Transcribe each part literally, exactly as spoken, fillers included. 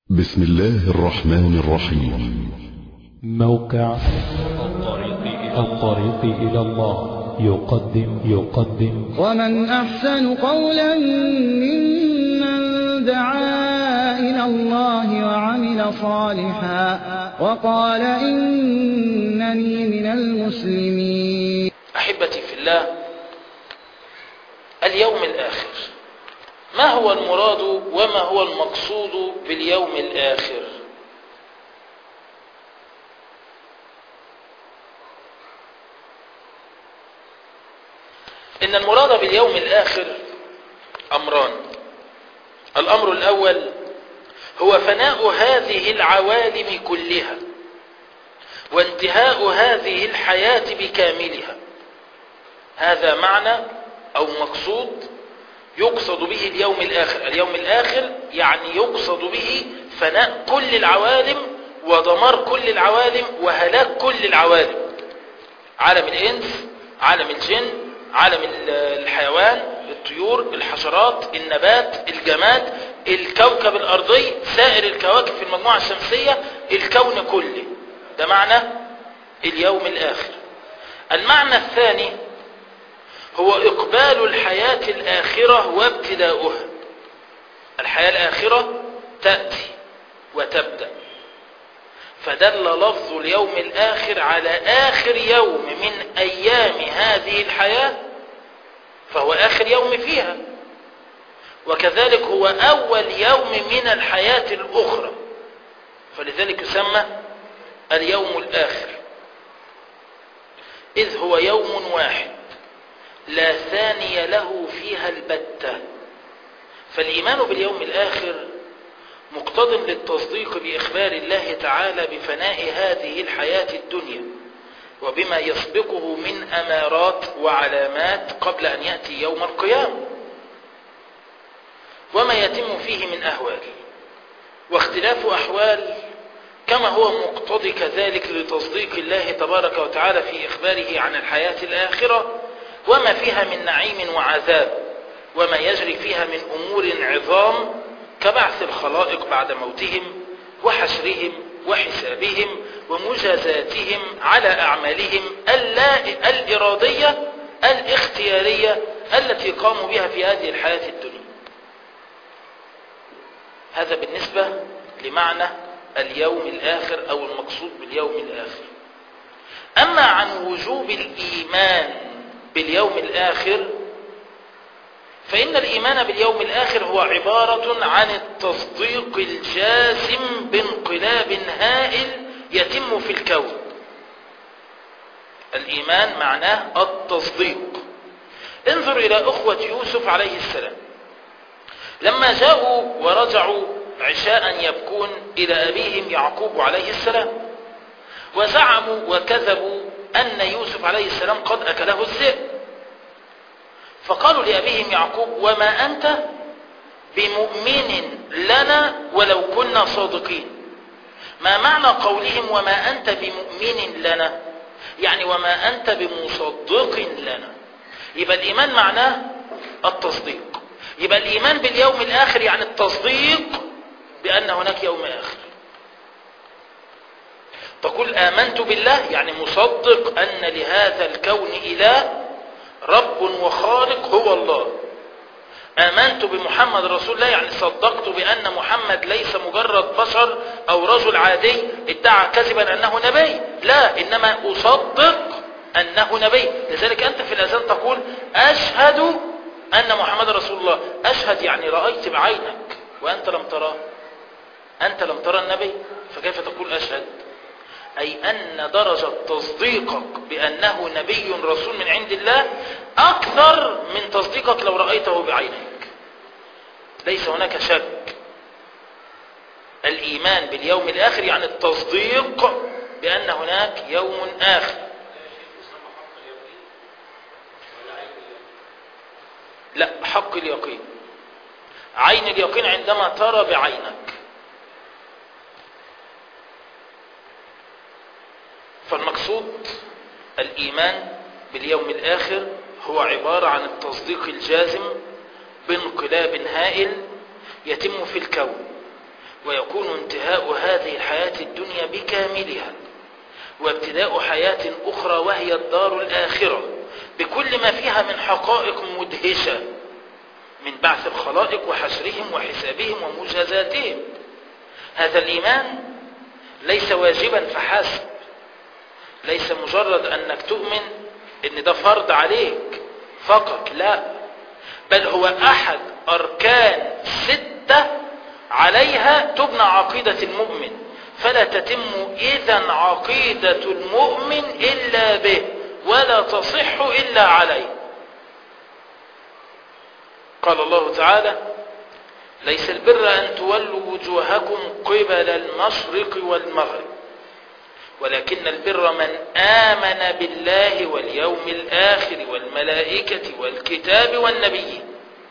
بسم الله الرحمن الرحيم. موقع الطريق إلى الله يقدم يقدم ومن أحسن قولا ممن دعا إلى الله وعمل صالحا وقال إنني من المسلمين. أحبتي في الله، اليوم الآخر، ما هو المراد وما هو المقصود باليوم الآخر؟ إن المراد باليوم الآخر أمران. الأمر الأول هو فناء هذه العوالم كلها وانتهاء هذه الحياة بكاملها. هذا معنى أو مقصود يقصد به اليوم الآخر. اليوم الآخر يعني يقصد به فناء كل العوالم ودمار كل العوالم وهلاك كل العوالم، عالم الإنس، عالم الجن، عالم الحيوان، الطيور، الحشرات، النبات، الجماد، الكوكب الأرضي، سائر الكواكب في المجموعة الشمسية، الكون كله. ده معنى اليوم الآخر. المعنى الثاني هو إقبال الحياة الآخرة وابتداؤها. الحياة الآخرة تأتي وتبدأ، فدل لفظ اليوم الآخر على آخر يوم من أيام هذه الحياة، فهو آخر يوم فيها، وكذلك هو أول يوم من الحياة الأخرى، فلذلك يسمى اليوم الآخر، إذ هو يوم واحد لا ثاني له فيها البتة. فالإيمان باليوم الآخر مقتضٍ للتصديق بإخبار الله تعالى بفناء هذه الحياة الدنيا وبما يسبقه من أمارات وعلامات قبل أن يأتي يوم القيامة، وما يتم فيه من أهوال واختلاف أحوال، كما هو مقتضي كذلك لتصديق الله تبارك وتعالى في إخباره عن الحياة الآخرة وما فيها من نعيم وعذاب، وما يجري فيها من أمور عظام كبعث الخلائق بعد موتهم وحشرهم وحسابهم ومجازاتهم على أعمالهم الإرادية الاختيارية التي قاموا بها في هذه الحياة الدنيا. هذا بالنسبة لمعنى اليوم الآخر أو المقصود باليوم الآخر. أما عن وجوب الإيمان باليوم الآخر، فإن الإيمان باليوم الآخر هو عبارة عن التصديق الجازم بانقلاب هائل يتم في الكون. الإيمان معناه التصديق. انظر إلى أخوة يوسف عليه السلام لما جاءوا ورجعوا عشاء يبكون إلى أبيهم يعقوب عليه السلام، وزعموا وكذبوا أن يوسف عليه السلام قد أكله الذئب، فقالوا لأبيهم يعقوب وما أنت بمؤمن لنا ولو كنا صادقين. ما معنى قولهم وما أنت بمؤمن لنا؟ يعني وما أنت بمصدق لنا. يبقى الإيمان معناه التصديق. يبقى الإيمان باليوم الآخر يعني التصديق بأن هناك يوم آخر. تقول آمنت بالله يعني مصدق أن لهذا الكون إله رب وخالق هو الله. آمنت بمحمد رسول الله يعني صدقت بأن محمد ليس مجرد بشر أو رجل عادي ادعى كذبا أنه نبي، لا، إنما أصدق أنه نبي. لذلك أنت في الأذان تقول أشهد أن محمد رسول الله. أشهد يعني رأيت بعينك وأنت لم تراه، أنت لم ترى النبي، فكيف تقول أشهد؟ أي أن درجة تصديقك بأنه نبي رسول من عند الله أكثر من تصديقك لو رأيته بعينك. ليس هناك شك. الإيمان باليوم الآخر يعني التصديق بأن هناك يوم آخر. لا، حق اليقين. عين اليقين عندما ترى بعينك. فالمقصود الإيمان باليوم الآخر هو عبارة عن التصديق الجازم بانقلاب هائل يتم في الكون، ويكون انتهاء هذه الحياة الدنيا بكاملها وابتداء حياة أخرى وهي الدار الآخرة بكل ما فيها من حقائق مدهشة من بعث الخلائق وحشرهم وحسابهم ومجازاتهم. هذا الإيمان ليس واجبا فحسب، ليس مجرد أنك تؤمن أن ده فرض عليك فقط، لا، بل هو أحد أركان ستة عليها تبنى عقيدة المؤمن، فلا تتم إذن عقيدة المؤمن إلا به ولا تصح إلا عليه. قال الله تعالى: ليس البر أن تولوا وجوهكم قبل المشرق والمغرب ولكن البر من آمن بالله واليوم الآخر والملائكة والكتاب والنبيين.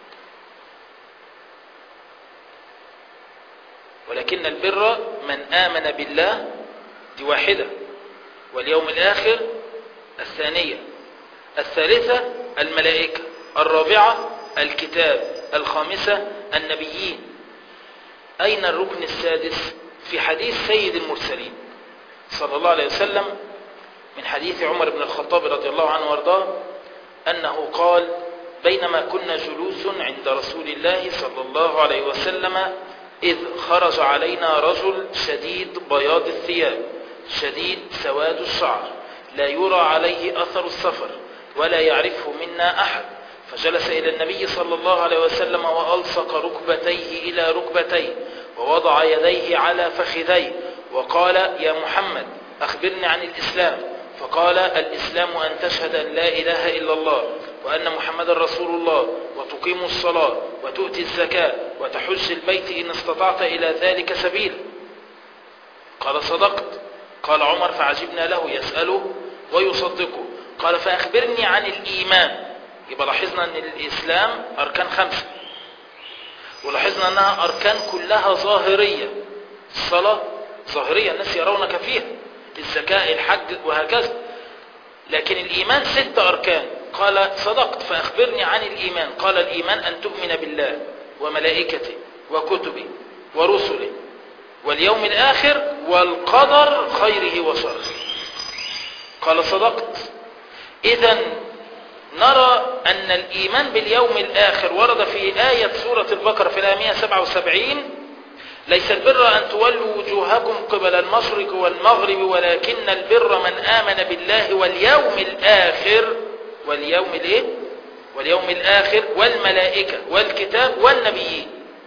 ولكن البر من آمن بالله، دي واحدة، واليوم الآخر الثانية، الثالثة الملائكة، الرابعة الكتاب، الخامسة النبيين. أين الركن السادس؟ في حديث سيد المرسلين صلى الله عليه وسلم من حديث عمر بن الخطاب رضي الله عنه وارضاه أنه قال: بينما كنا جلوس عند رسول الله صلى الله عليه وسلم إذ خرج علينا رجل شديد بياض الثياب شديد سواد الشعر لا يرى عليه أثر السفر ولا يعرفه منا أحد، فجلس إلى النبي صلى الله عليه وسلم وألصق ركبتيه إلى ركبتيه ووضع يديه على فخذيه وقال: يا محمد أخبرني عن الإسلام. فقال: الإسلام أن تشهد أن لا إله إلا الله وأن محمد رسول الله وتقيم الصلاة وتؤتي الزكاة وتحج البيت إن استطعت إلى ذلك سبيل. قال: صدقت. قال عمر: فعجبنا له يسأله ويصدقه. قال: فأخبرني عن الإيمان. يبقى لاحظنا أن الإسلام أركان خمسة، ولاحظنا أنها أركان كلها ظاهرية. الصلاة ظاهرية الناس يرونك فيها، الزكاة، الحج، وهكذا. لكن الإيمان ست أركان. قال: صدقت. فأخبرني عن الإيمان. قال: الإيمان أن تؤمن بالله وملائكته وكتبه ورسله واليوم الآخر والقدر خيره وشره. قال: صدقت. إذن نرى أن الإيمان باليوم الآخر ورد في آية سورة البقرة في الآية مئة وسبعة وسبعين: ليس البر أن تولوا وجوهكم قبل المشرق والمغرب ولكن البر من آمن بالله واليوم الآخر واليوم الإيه؟ واليوم الآخر والملائكة والكتاب والنبيين.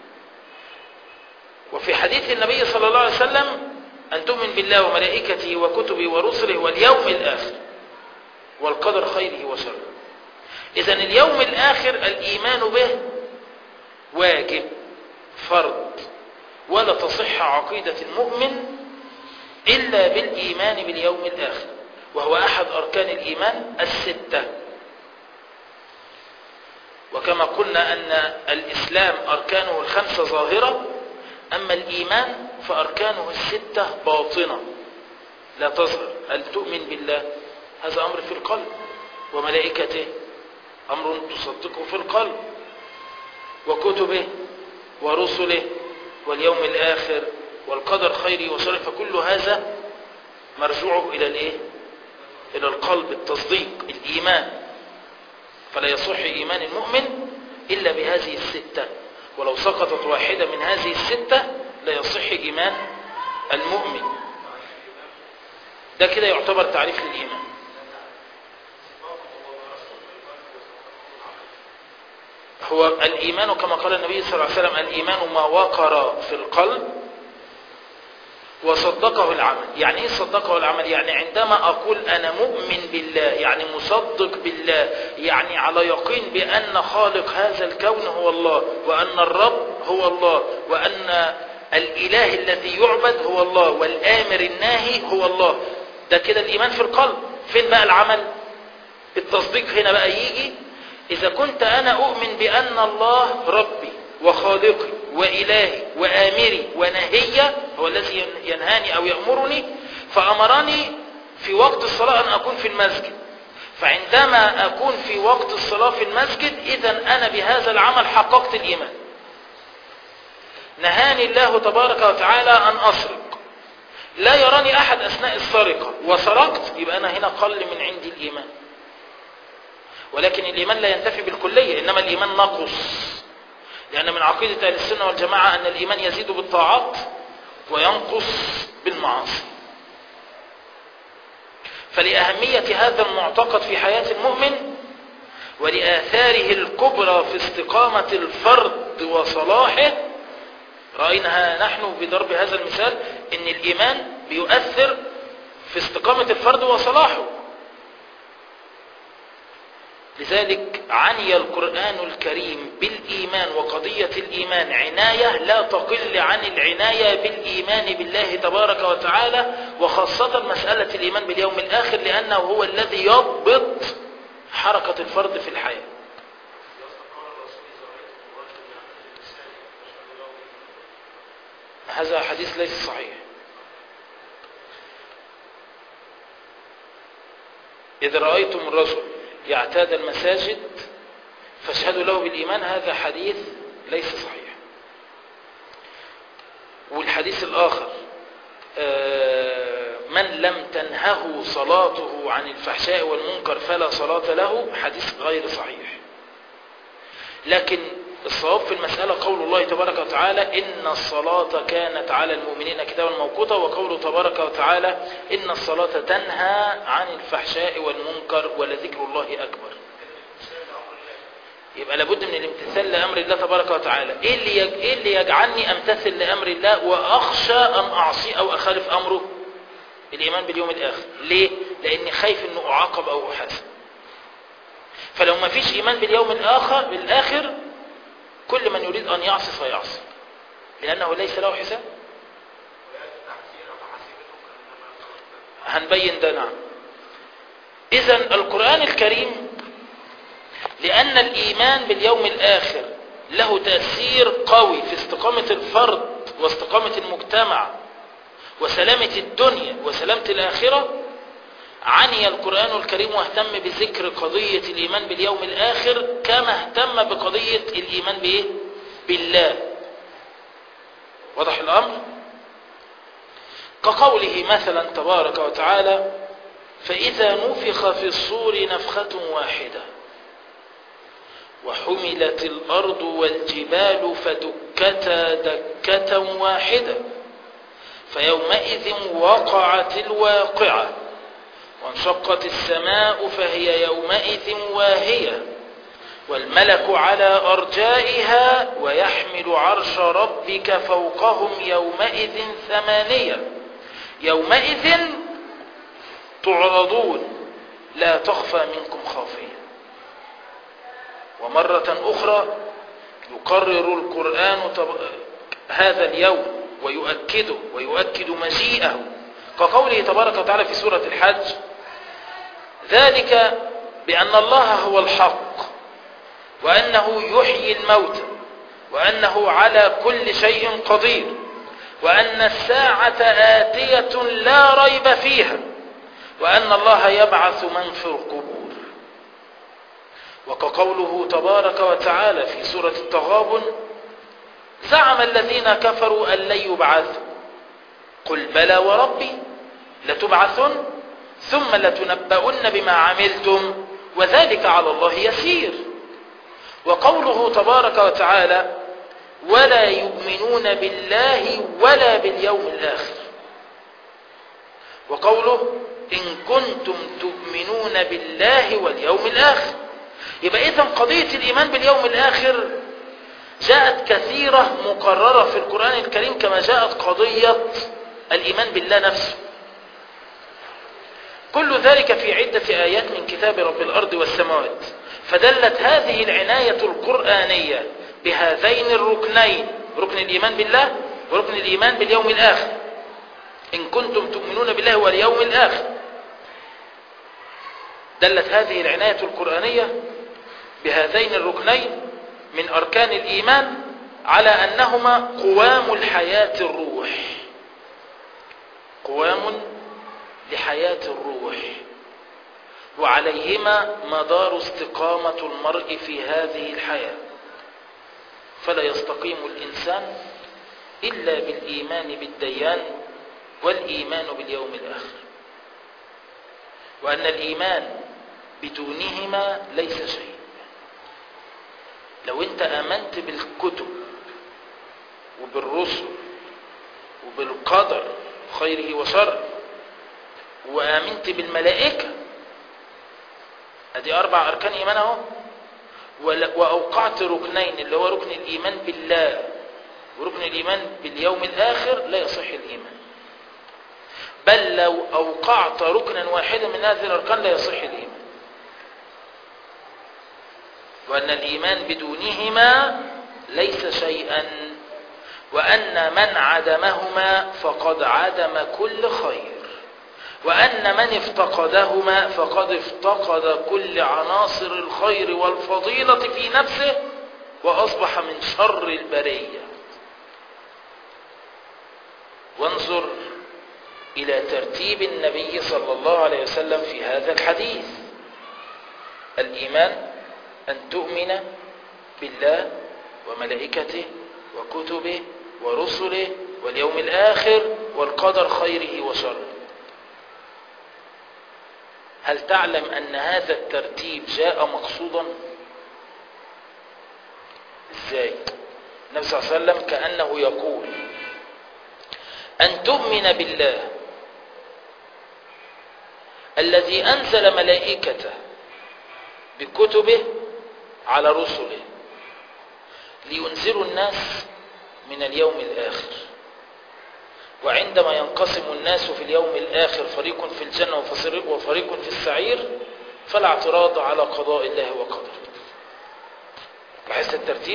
وفي حديث النبي صلى الله عليه وسلم: أن تؤمن بالله وملائكته وكتبه ورسله واليوم الآخر والقدر خيره وشره. إذن اليوم الآخر الإيمان به واجب فرض، ولا تصح عقيدة المؤمن إلا بالإيمان باليوم الآخر، وهو أحد أركان الإيمان الستة. وكما قلنا أن الإسلام أركانه الخمسة ظاهرة، أما الإيمان فأركانه الستة باطنة لا تظهر. أن تؤمن بالله هذا أمر في القلب، وملائكته أمر تصدقه في القلب، وكتبه ورسله واليوم الآخر والقدر خيره وشره، فكل هذا مرجوعه إلى الإيه؟ إلى القلب، التصديق، الإيمان. فلا يصح إيمان المؤمن إلا بهذه الستة، ولو سقطت واحدة من هذه الستة لا يصح إيمان المؤمن. ده كده يعتبر تعريف للإيمان. هو الإيمان كما قال النبي صلى الله عليه وسلم: الإيمان ما وقر في القلب وصدقه العمل. يعني ايه صدقه العمل؟ يعني عندما أقول أنا مؤمن بالله، يعني مصدق بالله، يعني على يقين بأن خالق هذا الكون هو الله، وأن الرب هو الله، وأن الإله الذي يعبد هو الله، والآمر الناهي هو الله. ده كده الإيمان في القلب. فين بقى العمل؟ التصديق هنا بقى يجي: إذا كنت أنا أؤمن بأن الله ربي وخالقي وإلهي وآمري ونهي، هو الذي ينهاني أو يأمرني، فأمرني في وقت الصلاة أن أكون في المسجد، فعندما أكون في وقت الصلاة في المسجد إذن أنا بهذا العمل حققت الإيمان. نهاني الله تبارك وتعالى أن أسرق، لا يراني أحد أثناء السرقة وسرقت، يبقى أنا هنا قل من عندي الإيمان. ولكن الإيمان لا ينتفي بالكلية، إنما الإيمان نقص، لأن من عقيدة أهل السنة والجماعة أن الإيمان يزيد بالطاعات وينقص بالمعاصي. فلأهمية هذا المعتقد في حياة المؤمن ولآثاره الكبرى في استقامة الفرد وصلاحه، رأينا نحن بضرب هذا المثال أن الإيمان بيؤثر في استقامة الفرد وصلاحه. لذلك عني القرآن الكريم بالإيمان وقضية الإيمان عناية لا تقل عن العناية بالإيمان بالله تبارك وتعالى، وخاصة مسألة الإيمان باليوم الآخر، لأنه هو الذي يضبط حركة الفرد في الحياة. هذا حديث ليس صحيح. إذا رأيتم الرجل يعتاد المساجد فاشهدوا له بالإيمان، هذا حديث ليس صحيح. والحديث الآخر من لم تنهه صلاته عن الفحشاء والمنكر فلا صلاة له، حديث غير صحيح. لكن الصواب في المسألة قول الله تبارك وتعالى إن الصلاة كانت على المؤمنين كتابا موقوتا، وقوله تبارك وتعالى إن الصلاة تنهى عن الفحشاء والمنكر ولذكر الله أكبر. يبقى لابد من الامتثال لأمر الله تبارك وتعالى. إيه اللي, يج... إيه اللي يجعلني أمتثل لأمر الله وأخشى أن أعصي أو أخالف أمره؟ الإيمان باليوم الآخر. ليه؟ لأني خايف أنه أعاقب أو أحاسب. فلو ما فيش إيمان باليوم الآخر, بالآخر كل من يريد أن يعصي فيعصي، لأنه ليس له حساب. هنبين ده. نعم. إذن القرآن الكريم لأن الإيمان باليوم الآخر له تأثير قوي في استقامة الفرد واستقامة المجتمع وسلامة الدنيا وسلامة الآخرة، عني القرآن الكريم واهتم بذكر قضية الإيمان باليوم الآخر كما اهتم بقضية الإيمان بإيه؟ بالله. واضح الأمر؟ كقوله مثلا تبارك وتعالى فإذا نفخ في الصور نفخة واحدة وحملت الأرض والجبال فدكتا دكة واحدة فيومئذ وقعت الواقعة وانشقت السماء فهي يومئذ واهية والملك على أرجائها ويحمل عرش ربك فوقهم يومئذ ثمانية يومئذ تعرضون لا تخفى منكم خافية. ومرة أخرى يقرر القرآن هذا اليوم ويؤكده ويؤكد مجيئه كقوله تبارك وتعالى في سورة الحج ذلك بأن الله هو الحق وأنه يحيي الموتى وأنه على كل شيء قدير وأن الساعة آتية لا ريب فيها وأن الله يبعث من في القبور. وكقوله تبارك وتعالى في سورة التغابن زعم الذين كفروا أن لن يبعثوا قل بلى وربي لتبعثن ثم لتنبؤن بما عملتم وذلك على الله يسير. وقوله تبارك وتعالى ولا يؤمنون بالله ولا باليوم الآخر. وقوله إن كنتم تؤمنون بالله واليوم الآخر. يبقى إذن قضية الإيمان باليوم الآخر جاءت كثيرة مقررة في القرآن الكريم كما جاءت قضية الإيمان بالله نفسه. كل ذلك في عدة آيات من كتاب رب الأرض والسماوات. فدلت هذه العناية القرآنية بهذين الركنين ركن الإيمان بالله وركن الإيمان باليوم الآخر إن كنتم تؤمنون بالله واليوم الآخر. دلت هذه العناية القرآنية بهذين الركنين من أركان الإيمان على أنهما قوام الحياة الروح قوام لحياة الروح وعليهما مدار استقامة المرء في هذه الحياة. فلا يستقيم الإنسان إلا بالإيمان بالديان والإيمان باليوم الآخر، وأن الإيمان بدونهما ليس شيء. لو أنت آمنت بالكتب وبالرسل وبالقدر خيره وشره وآمنت بالملائكة، ادي اربع اركان ايمان اهو، واوقعت ركنين اللي هو ركن الايمان بالله وركن الايمان باليوم الاخر، لا يصح الايمان. بل لو اوقعت ركنا واحدا من هذه الاركان لا يصح الايمان. وان الايمان بدونهما ليس شيئا، وان من عدمهما فقد عدم كل خير، وأن من افتقدهما فقد افتقد كل عناصر الخير والفضيلة في نفسه وأصبح من شر البرية. وانظر إلى ترتيب النبي صلى الله عليه وسلم في هذا الحديث. الإيمان أن تؤمن بالله وملائكته وكتبه ورسله واليوم الآخر والقدر خيره وشره. هل تعلم أن هذا الترتيب جاء مقصودا؟ إزاي؟ النبي صلى الله عليه وسلم كأنه يقول أن تؤمن بالله الذي أنزل ملائكته بكتبه على رسله لينذروا الناس من اليوم الآخر، وعندما ينقسم الناس في اليوم الآخر فريق في الجنة وفريق في السعير فلا اعتراض على قضاء الله وقدره. لاحظت الترتيب؟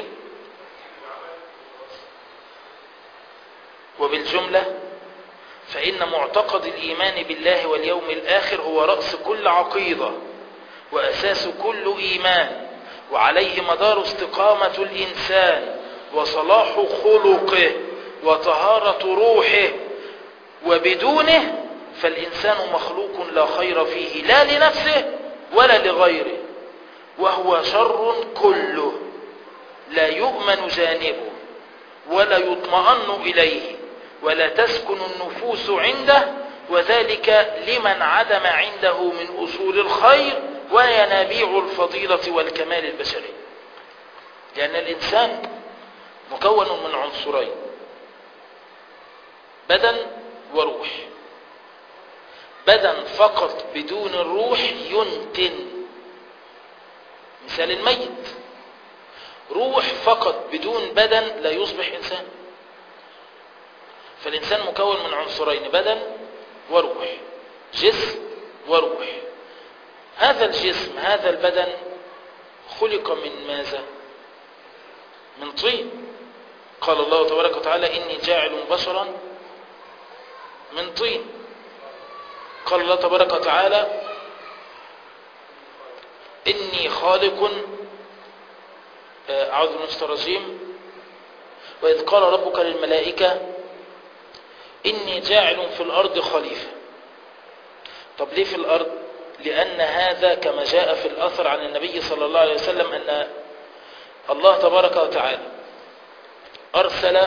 وبالجملة فإن معتقد الإيمان بالله واليوم الآخر هو رأس كل عقيدة وأساس كل إيمان، وعليه مدار استقامة الإنسان وصلاح خلقه وطهارة روحه، وبدونه فالإنسان مخلوق لا خير فيه لا لنفسه ولا لغيره، وهو شر كله لا يؤمن جانبه ولا يطمئن إليه ولا تسكن النفوس عنده، وذلك لمن عدم عنده من أصول الخير وينابيع الفضيلة والكمال البشري. لأن الإنسان مكون من عنصرين، بدن وروح. بدن فقط بدون الروح ينتن، مثال الميت. روح فقط بدون بدن لا يصبح إنسان. فالإنسان مكون من عنصرين، بدن وروح، جسم وروح. هذا الجسم هذا البدن خلق من ماذا؟ من طين. قال الله تبارك وتعالى إني جاعل بشرا من طين. قال الله تبارك وتعالى إني خالق، أعوذ بالله من الشيطان الرجيم، وإذ قال ربك للملائكة إني جاعل في الأرض خليفة. طب ليه في الأرض؟ لأن هذا كما جاء في الأثر عن النبي صلى الله عليه وسلم أن الله تبارك وتعالى أرسل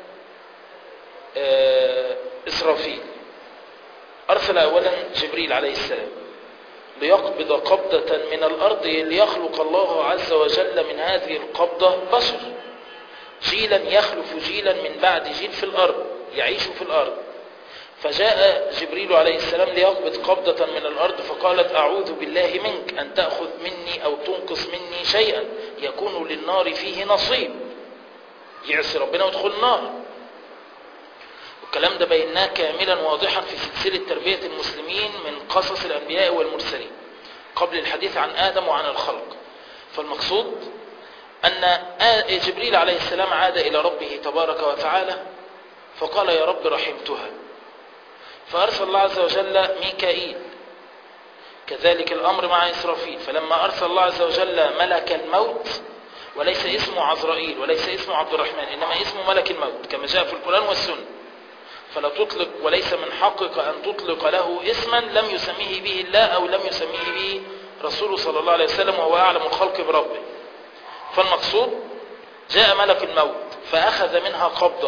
إسرافيل، أرسل أولا جبريل عليه السلام ليقبض قبضة من الأرض ليخلق الله عز وجل من هذه القبضة بشر، جيلا يخلف جيلا من بعد جيل في الأرض يعيش في الأرض. فجاء جبريل عليه السلام ليقبض قبضة من الأرض فقالت أعوذ بالله منك أن تأخذ مني أو تنقص مني شيئا يكون للنار فيه نصيب، يعصي ربنا ويدخل النار. والكلام ده بيناه كاملا واضحا في سلسلة تربية المسلمين من قصص الأنبياء والمرسلين قبل الحديث عن آدم وعن الخلق. فالمقصود أن جبريل عليه السلام عاد إلى ربه تبارك وتعالى فقال يا رب رحمتها، فأرسل الله عز وجل ميكائيل. كذلك الأمر مع إسرافيل، فلما أرسل الله عز وجل ملك الموت، وليس اسمه عزرائيل وليس اسمه عبد الرحمن إنما اسمه ملك الموت كما جاء في القرآن والسنة، فلا تطلق وليس من حقك أن تطلق له اسما لم يسميه به الله أو لم يسميه به رسوله صلى الله عليه وسلم وهو أعلم الخلق بربه. فالمقصود جاء ملك الموت فأخذ منها قبضة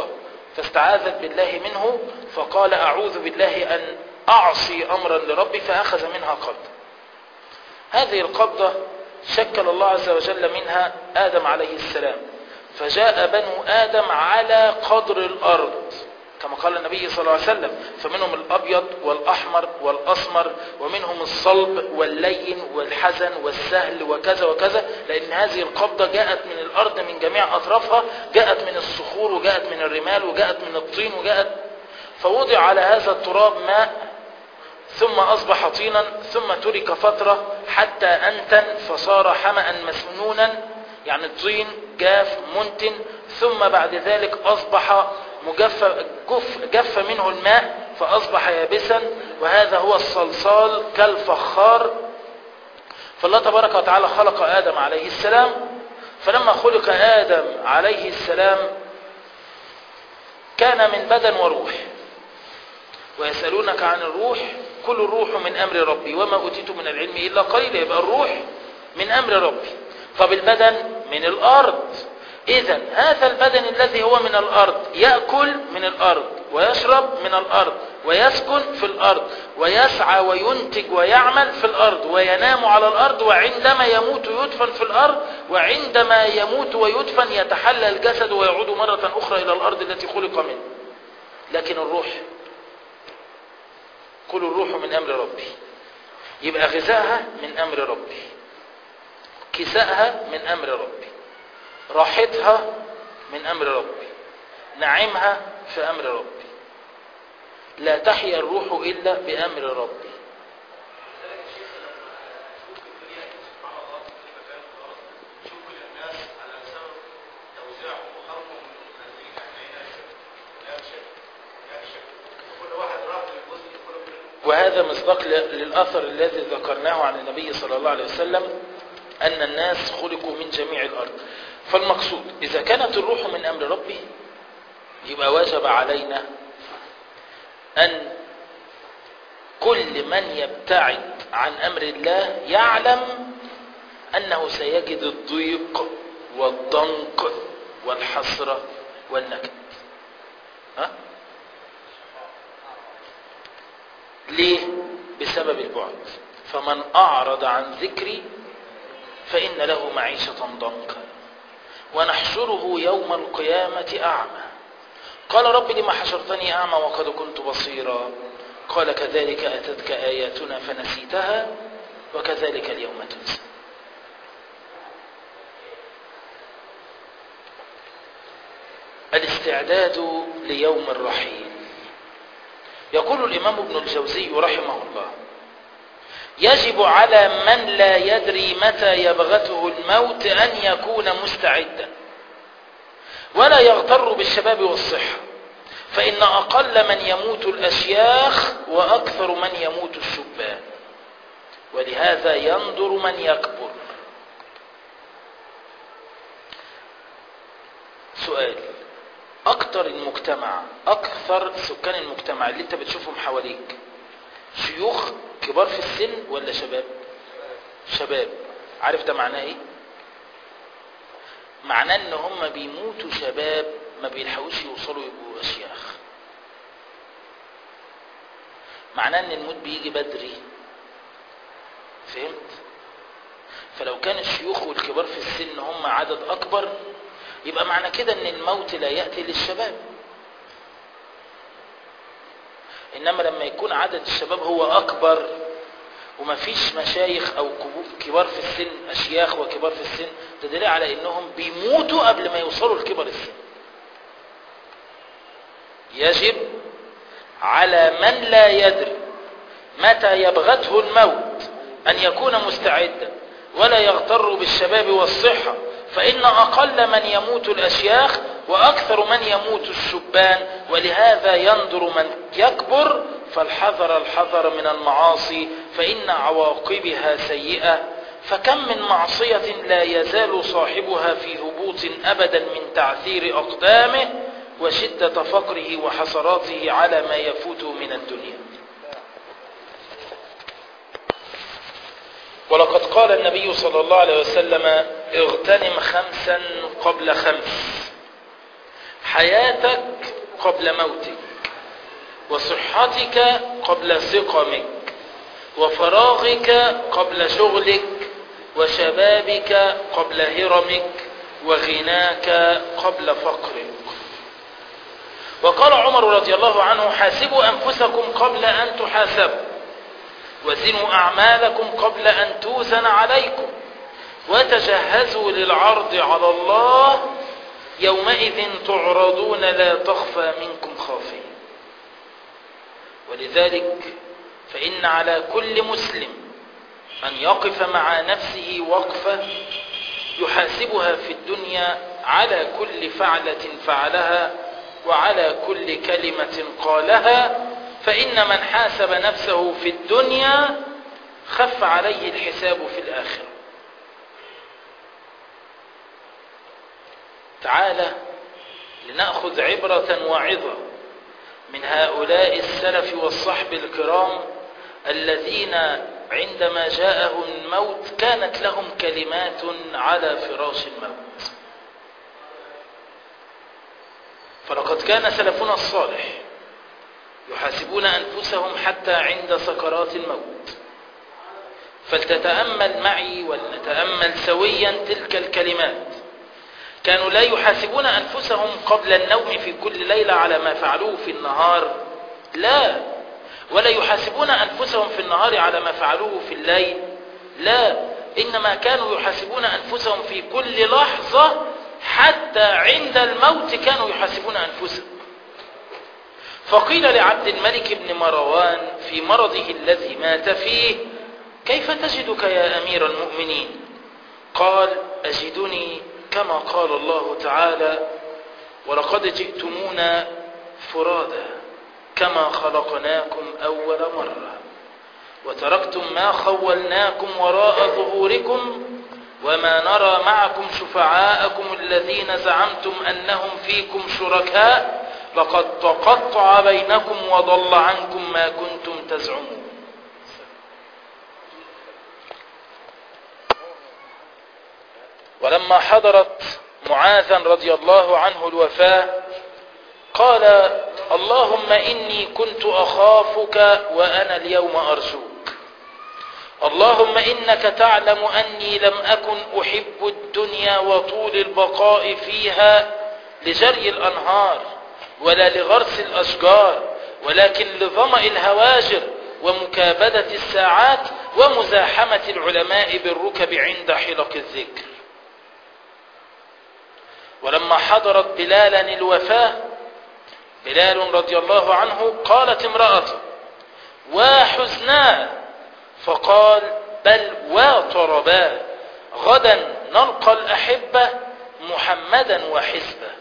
فاستعاذت بالله منه، فقال أعوذ بالله أن أعصي أمرا لربي، فأخذ منها قبضة. هذه القبضة شكل الله عز وجل منها آدم عليه السلام، فجاء بنو آدم على قدر الأرض كما قال النبي صلى الله عليه وسلم، فمنهم الأبيض والأحمر والأسمر، ومنهم الصلب واللين والحزن والسهل وكذا وكذا، لأن هذه القبضة جاءت من الأرض من جميع أطرافها، جاءت من الصخور وجاءت من الرمال وجاءت من الطين وجاءت، فوضع على هذا التراب ماء ثم أصبح طينا، ثم ترك فترة حتى أنتن فصار حمأ مسنونا، يعني الطين جاف منتن، ثم بعد ذلك أصبح مجف جف, جف منه الماء فأصبح يابسا، وهذا هو الصلصال كالفخار. فالله تبارك وتعالى خلق آدم عليه السلام، فلما خلق آدم عليه السلام كان من بدن وروح، ويسألونك عن الروح كل الروح من أمر ربي وما أوتيت من العلم إلا قليلا، يبقى الروح من أمر ربي. طب البدن من الأرض، إذن هذا البدن الذي هو من الأرض يأكل من الأرض ويشرب من الأرض ويسكن في الأرض ويسعى وينتج ويعمل في الأرض وينام على الأرض، وعندما يموت يدفن في الأرض، وعندما يموت ويدفن يتحلل الجسد ويعود مرة أخرى إلى الأرض التي خلق منه. لكن الروح كل الروح من أمر ربي، يبقى غذائها من أمر ربي، كسائها من أمر ربي، راحتها من أمر ربي، نعيمها في أمر ربي. لا تحيا الروح إلا بأمر ربي. وهذا مصداق للأثر الذي ذكرناه عن النبي صلى الله عليه وسلم أن الناس خلقوا من جميع الأرض. فالمقصود إذا كانت الروح من أمر ربي يبقى واجب علينا أن كل من يبتعد عن أمر الله يعلم أنه سيجد الضيق والضنك والحسرة والنكد. ها؟ ليه؟ بسبب البعد. فمن أعرض عن ذكري فإن له معيشة ضنكا ونحشره يوم القيامة أعمى. قال رب لما حشرتني أعمى وقد كنت بصيرا؟ قال كذلك أتتك آياتنا فنسيتها وكذلك اليوم تنسى. الاستعداد ليوم الرحيل. يقول الإمام ابن الجوزي رحمه الله: يجب على من لا يدري متى يبغته الموت أن يكون مستعدا، ولا يغتر بالشباب والصحة، فإن أقل من يموت الأشياخ وأكثر من يموت الشبان، ولهذا ينظر من يكبر. سؤال: أكثر المجتمع، أكثر سكان المجتمع اللي أنت بتشوفهم حواليك شيوخ كبار في السن ولا شباب؟ شباب. عارف ده معناه ايه؟ معناه ان هم بيموتوا شباب ما بيلحقوش يوصلوا يبقوا اشياخ. معناه ان الموت بيجي بدري. فهمت؟ فلو كان الشيوخ والكبار في السن هم عدد اكبر يبقى معنى كده ان الموت لا يأتي للشباب. إنما لما يكون عدد الشباب هو أكبر ومفيش مشايخ أو كبار في السن، أشياخ وكبار في السن، ده دليل على إنهم بيموتوا قبل ما يوصلوا لكبر السن. يجب على من لا يدري متى يبغته الموت أن يكون مستعدا ولا يغتر بالشباب والصحة، فإن أقل من يموت الأشياخ وأكثر من يموت الشبان، ولهذا ينظر من يكبر. فالحذر الحذر من المعاصي فإن عواقبها سيئة، فكم من معصية لا يزال صاحبها في هبوط أبدا من تعثير أقدامه وشدة فقره وحسراته على ما يفوته من الدنيا. ولقد قال النبي صلى الله عليه وسلم: اغتنم خمسا قبل خمس. حياتك قبل موتك، وصحتك قبل سقمك، وفراغك قبل شغلك، وشبابك قبل هرمك، وغناك قبل فقرك. وقال عمر رضي الله عنه: حاسبوا أنفسكم قبل أن تحاسبوا، وزنوا أعمالكم قبل أن توزن عليكم، وتجهزوا للعرض على الله، يومئذ تعرضون لا تخفى منكم خافية. ولذلك فإن على كل مسلم أن يقف مع نفسه وقفة يحاسبها في الدنيا على كل فعلة فعلها وعلى كل كلمة قالها، فإن من حاسب نفسه في الدنيا خف عليه الحساب في الآخرة. تعالى لنأخذ عبرة وعظة من هؤلاء السلف والصحب الكرام الذين عندما جاءهم الموت كانت لهم كلمات على فراش الموت. فلقد كان سلفنا الصالح يحاسبون أنفسهم حتى عند سكرات الموت. فلتتأمل معي ولنتأمل سويا تلك الكلمات. كانوا لا يحاسبون أنفسهم قبل النوم في كل ليلة على ما فعلوه في النهار، لا، ولا يحاسبون أنفسهم في النهار على ما فعلوه في الليل، لا، إنما كانوا يحاسبون أنفسهم في كل لحظة، حتى عند الموت كانوا يحاسبون أنفسهم. فقيل لعبد الملك بن مروان في مرضه الذي مات فيه: كيف تجدك يا أمير المؤمنين؟ قال: أجدني كما قال الله تعالى: ولقد جئتمونا فرادا كما خلقناكم أول مرة، وتركتم ما خولناكم وراء ظهوركم، وما نرى معكم شفعاءكم الذين زعمتم أنهم فيكم شركاء، لقد تقطع بينكم وضل عنكم ما كنتم تزعمون. ولما حضرت معاذا رضي الله عنه الوفاة قال: اللهم إني كنت أخافك وأنا اليوم أرجوك، اللهم إنك تعلم أني لم أكن أحب الدنيا وطول البقاء فيها لجري الأنهار ولا لغرس الأشجار، ولكن لظمأ الهواجر ومكابدة الساعات ومزاحمة العلماء بالركب عند حلق الذكر. ولما حضرت بلالا الوفاة بلال رضي الله عنه قالت امرأته: وحزنا، فقال: بل وطربا، غدا نلقى الأحبة محمدا وحزبه.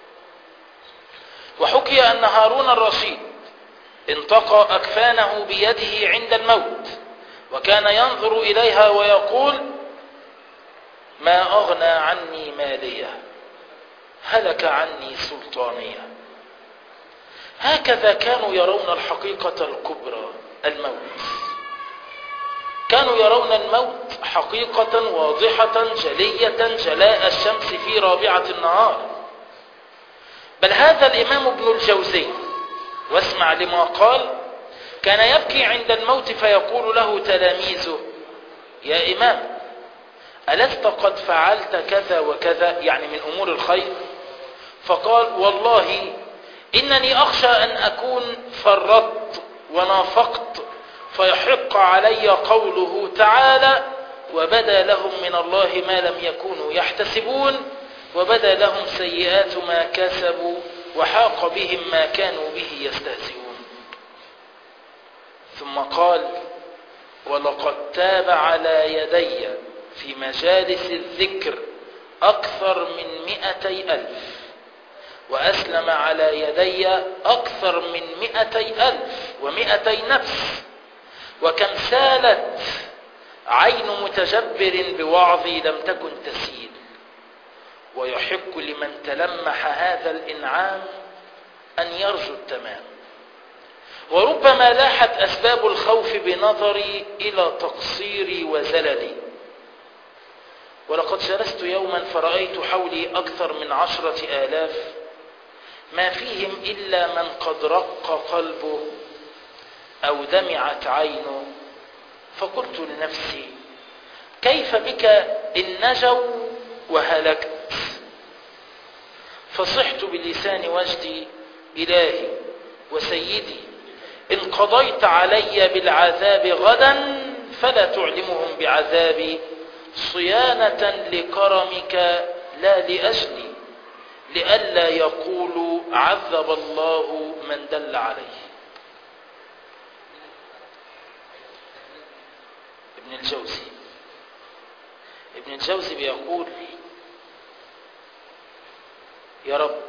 وحكي أن هارون الرشيد انتقى أكفانه بيده عند الموت، وكان ينظر إليها ويقول: ما أغنى عني مالية، هلك عني سلطانية. هكذا كانوا يرون الحقيقة الكبرى، الموت. كانوا يرون الموت حقيقة واضحة جلية جلاء الشمس في رابعة النهار. بل هذا الإمام ابن الجوزي، واسمع لما قال، كان يبكي عند الموت فيقول له تلاميذه: يا إمام، ألست قد فعلت كذا وكذا، يعني من أمور الخير؟ فقال: والله إنني أخشى أن أكون فرطت ونافقت فيحق علي قوله تعالى: وبدا لهم من الله ما لم يكونوا يحتسبون، وبدا لهم سيئات ما كسبوا، وحاق بهم ما كانوا به يستهزئون. ثم قال: ولقد تاب على يدي في مجالس الذكر أكثر من مئتي ألف، وأسلم على يدي أكثر من مئتي ألف ومئتي نفس، وكم سالت عين متجبر بوعظي لم تكن تسيل، ويحق لمن تلمح هذا الإنعام أن يرجو التمام. وربما لاحت أسباب الخوف بنظري إلى تقصيري وزللي. ولقد جلست يوما فرأيت حولي أكثر من عشرة آلاف ما فيهم إلا من قد رق قلبه أو دمعت عينه، فقلت لنفسي كيف بك إن نجوا وهلكت؟ فصحت بلسان وجدي إلهي وسيدي إن قضيت علي بالعذاب غدا فلا تعلمهم بعذابي صيانة لكرمك لا لأجلي، لئلا يقولوا عذب الله من دل عليه. ابن الجوزي ابن الجوزي بيقول يا رب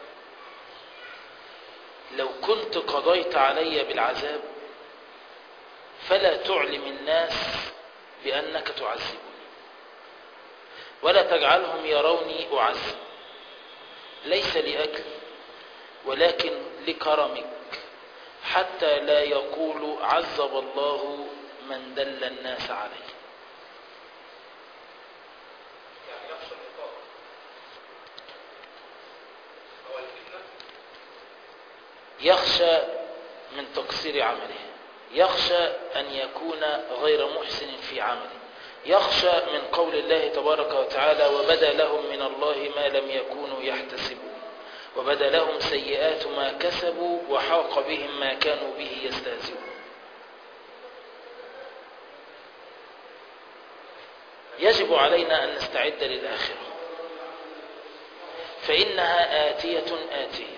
لو كنت قضيت علي بالعذاب فلا تعلم الناس بأنك تعذبني، ولا تجعلهم يروني أعذب، ليس لأجل ولكن لكرمك، حتى لا يقول عذب الله من دل الناس عليه. يخشى من تقصير عمله، يخشى أن يكون غير محسن في عمله، يخشى من قول الله تبارك وتعالى وبدا لهم من الله ما لم يكونوا يحتسبون، وبدا لهم سيئات ما كسبوا وحاق بهم ما كانوا به يستهزئون. يجب علينا أن نستعد للآخرة، فإنها آتية آتية.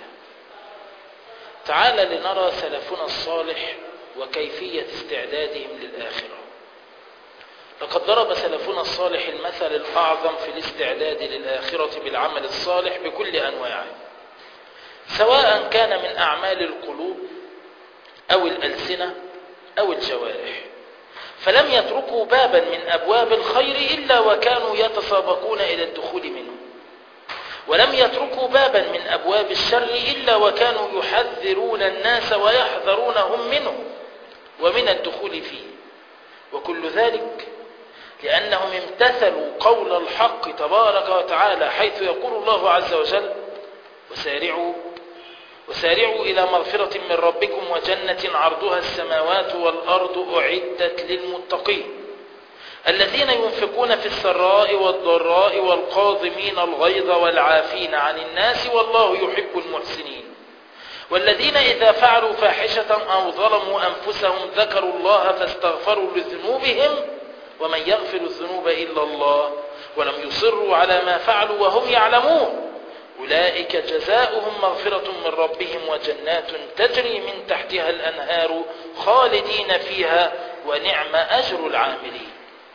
تعال لنرى سلفنا الصالح وكيفية استعدادهم للآخرة. لقد ضرب سلفنا الصالح المثل الأعظم في الاستعداد للآخرة بالعمل الصالح بكل أنواعه، سواء كان من أعمال القلوب أو الألسنة أو الجوارح، فلم يتركوا بابا من أبواب الخير إلا وكانوا يتسابقون إلى الدخول منه، ولم يتركوا بابا من أبواب الشر إلا وكانوا يحذرون الناس ويحذرونهم منه ومن الدخول فيه، وكل ذلك لأنهم امتثلوا قول الحق تبارك وتعالى، حيث يقول الله عز وجل وسارعوا وسارعوا إلى مغفرة من ربكم وجنة عرضها السماوات والأرض أعدت للمتقين الذين ينفقون في السراء والضراء والقاظمين الغيظ والعافين عن الناس والله يحب المحسنين، والذين إذا فعلوا فاحشة أو ظلموا أنفسهم ذكروا الله فاستغفروا لذنوبهم ومن يغفر الذنوب إلا الله ولم يصروا على ما فعلوا وهم يعلمون أولئك جزاؤهم مغفرة من ربهم وجنات تجري من تحتها الأنهار خالدين فيها ونعم أجر العاملين.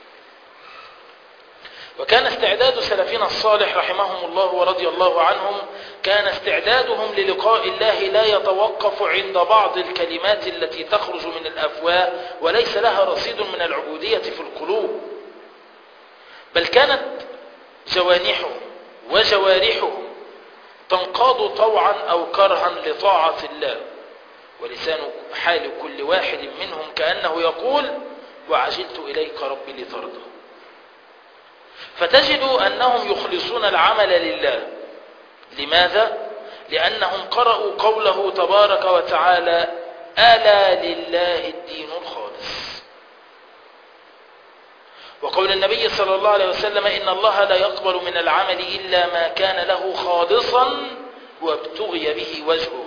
وكان استعداد سلفنا الصالح رحمهم الله ورضي الله عنهم، كان استعدادهم للقاء الله لا يتوقف عند بعض الكلمات التي تخرج من الأفواه وليس لها رصيد من العبودية في القلوب، بل كانت جوانحهم وجوارحهم تنقاد طوعا أو كرها لطاعة الله، ولسان حال كل واحد منهم كأنه يقول وعجلت إليك ربي لترضى. فتجد أنهم يخلصون العمل لله. لماذا؟ لأنهم قرأوا قوله تبارك وتعالى ألا لله الدين الخالص، وقول النبي صلى الله عليه وسلم إن الله لا يقبل من العمل إلا ما كان له خالصا وابتغي به وجهه.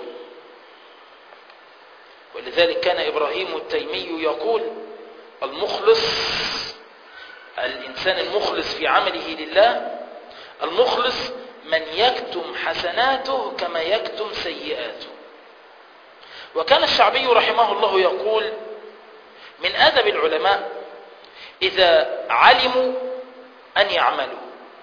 ولذلك كان إبراهيم التيمي يقول المخلص، الإنسان المخلص في عمله لله، المخلص من يكتم حسناته كما يكتم سيئاته. وكان الشعبي رحمه الله يقول من أدب العلماء إذا علموا أن يعملوا،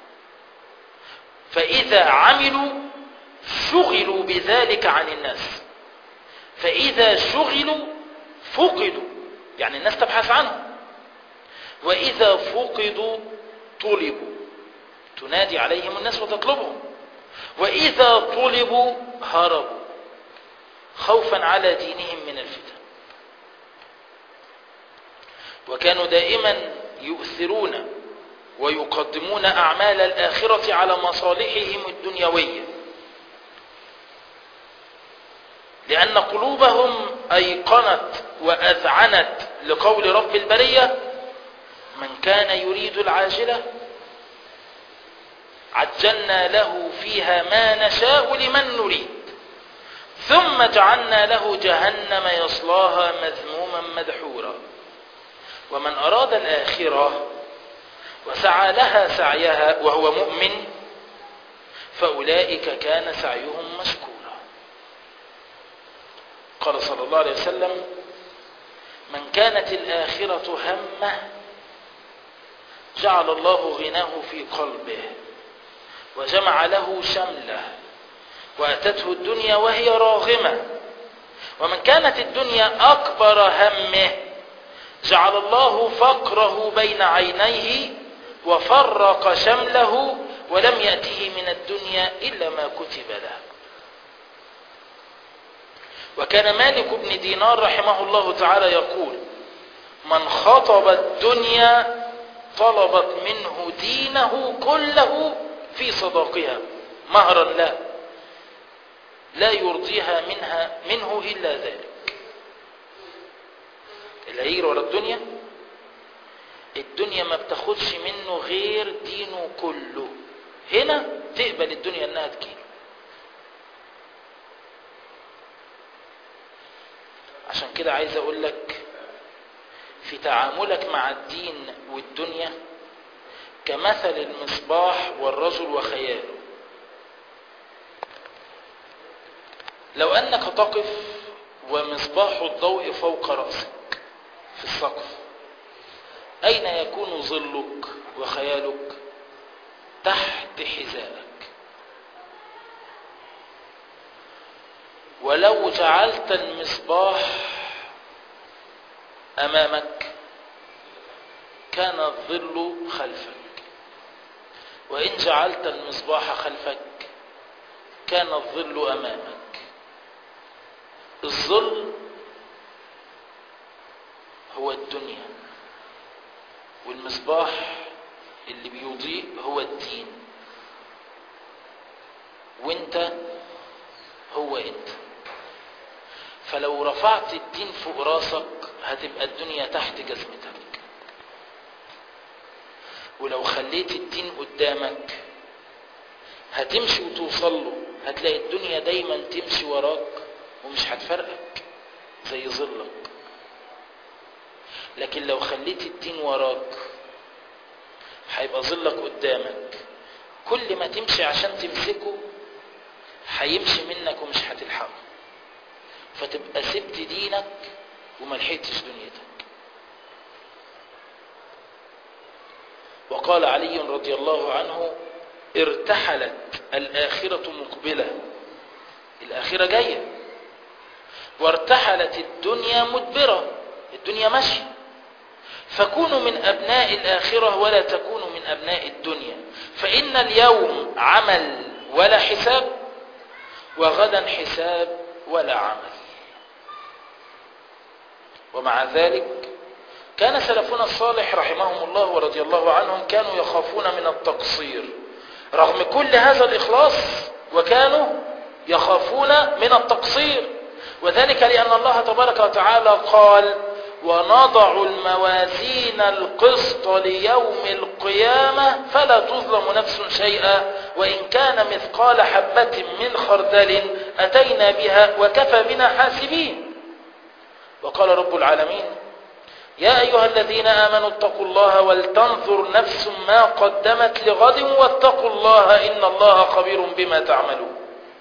فإذا عملوا شغلوا بذلك عن الناس، فإذا شغلوا فقدوا، يعني الناس تبحث عنهم، وإذا فقدوا طلبوا، تنادي عليهم الناس وتطلبهم، وإذا طلبوا هربوا خوفا على دينهم من الفتن. وكانوا دائما يؤثرون ويقدمون أعمال الآخرة على مصالحهم الدنيوية. لأن قلوبهم أيقنت وأذعنت لقول رب البرية: من كان يريد العاجلة عجلنا له فيها ما نشاء لمن نريد ثم جعلنا له جهنم يصلاها مذموما مدحورا ومن أراد الآخرة وسعى لها سعيها وهو مؤمن فأولئك كان سعيهم مشكورا. قال صلى الله عليه وسلم: من كانت الآخرة همه جعل الله غناه في قلبه وجمع له شمله وأتته الدنيا وهي راغمة، ومن كانت الدنيا أكبر همه جعل الله فقره بين عينيه وفرق شمله ولم يأته من الدنيا إلا ما كتب له. وكان مالك بن دينار رحمه الله تعالى يقول: من خطب الدنيا طلبت منه دينه كله في صداقها مهرا لا لا يرضيها منها منه إلا ذلك. اللي هيجري ورا الدنيا، الدنيا ما بتاخدش منه غير دينه كله. هنا تقبل الدنيا انها تجيله. عشان كده عايز اقول لك في تعاملك مع الدين والدنيا كمثل المصباح والرجل وخياله. لو انك تقف ومصباح الضوء فوق رأسك في السقف، اين يكون ظلك وخيالك؟ تحت حذائك. ولو جعلت المصباح امامك كان الظل خلفك، وان جعلت المصباح خلفك كان الظل امامك. الظل هو الدنيا، والمصباح اللي بيضيء هو الدين، وانت هو انت. فلو رفعت الدين فوق راسك هتبقى الدنيا تحت جزمتك، ولو خليت الدين قدامك هتمشي وتوصل له، هتلاقي الدنيا دايما تمشي وراك ومش هتفرقك زي ظلك. لكن لو خليت الدين وراك هيبقى ظلك قدامك، كل ما تمشي عشان تمسكه هيمشي منك ومش هتلحقه، فتبقى سبت دينك وملحقتش دنيتك. وقال علي رضي الله عنه: ارتحلت الآخرة مقبلة، الآخرة جاية، وارتحلت الدنيا مدبرة، الدنيا ماشية. فكونوا من أبناء الآخرة ولا تكونوا من أبناء الدنيا، فإن اليوم عمل ولا حساب، وغدا حساب ولا عمل. ومع ذلك كان سلفنا الصالح رحمهم الله ورضي الله عنهم كانوا يخافون من التقصير رغم كل هذا الإخلاص، وكانوا يخافون من التقصير، وذلك لأن الله تبارك وتعالى قال: ونضع الموازين القسط ليوم القيامة فلا تظلم نفس شيئا وإن كان مثقال حبة من خردل أتينا بها وكفى بنا حاسبين. وقال رب العالمين: يا أيها الذين آمنوا اتقوا الله ولتنظر نفس ما قدمت لغد واتقوا الله إن الله خبير بما تعملون.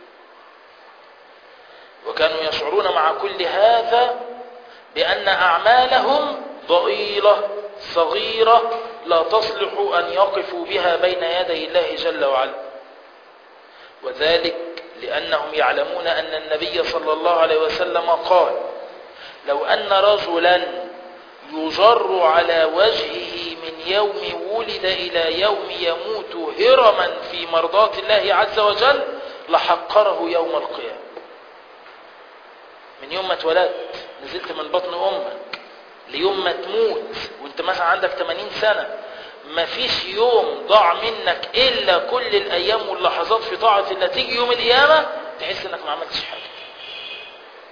وكانوا يشعرون مع كل هذا بأن أعمالهم ضئيلة صغيرة لا تصلح أن يقفوا بها بين يدي الله جل وعلا، وذلك لأنهم يعلمون أن النبي صلى الله عليه وسلم قال: لو أن رجلا يجر على وجهه من يوم ولد إلى يوم يموت هرما في مرضاة الله عز وجل لحقره يوم القيامة. من يوم ما اتولدت نزلت من بطن أمك ليوم ما تموت وانت مثلا عندك ثمانين سنة، ما فيش يوم ضاع منك إلا كل الأيام واللحظات في طاعة الله، تيجي يوم القيامة تحس انك ما عملتش حاجة.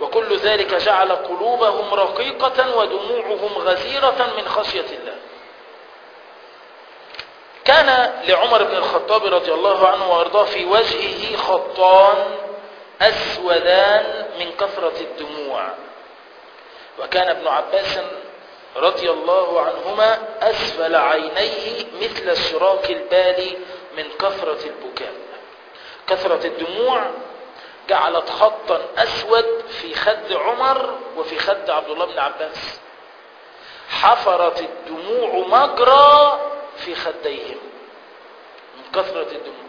وكل ذلك جعل قلوبهم رقيقة ودموعهم غزيرة من خشية الله. كان لعمر بن الخطاب رضي الله عنه وارضاه في وجهه خطان أسودان من كثرة الدموع، وكان ابن عباس رضي الله عنهما أسفل عينيه مثل شراك البال من كثرة البكاء. كثرة الدموع جعلت خطا أسود في خد عمر وفي خد عبد الله بن عباس، حفرت الدموع مجرى في خديهم من كثرة الدموع.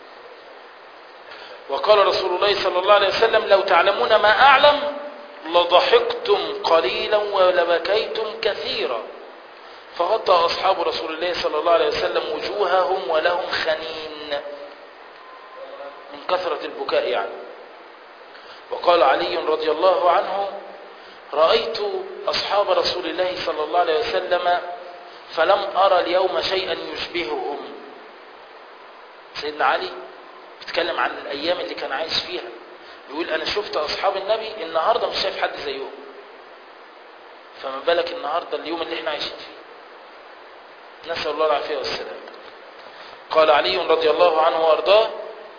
وقال رسول الله صلى الله عليه وسلم: لو تعلمون ما أعلم لضحكتم قليلا ولبكيتم كثيرا. فغطى أصحاب رسول الله صلى الله عليه وسلم وجوههم ولهم خنين من كثرة البكاء يعني. وقال علي رضي الله عنه: رأيت أصحاب رسول الله صلى الله عليه وسلم فلم أرى اليوم شيئا يشبههم. سيدنا علي بيتكلم عن الأيام اللي كان عايش فيها، يقول أنا شفت أصحاب النبي النهاردة مش شايف حد زيهم، فما بالك النهاردة اليوم اللي احنا عايشين فيه. نسأل الله العافية والسلام. قال علي رضي الله عنه وارضاه: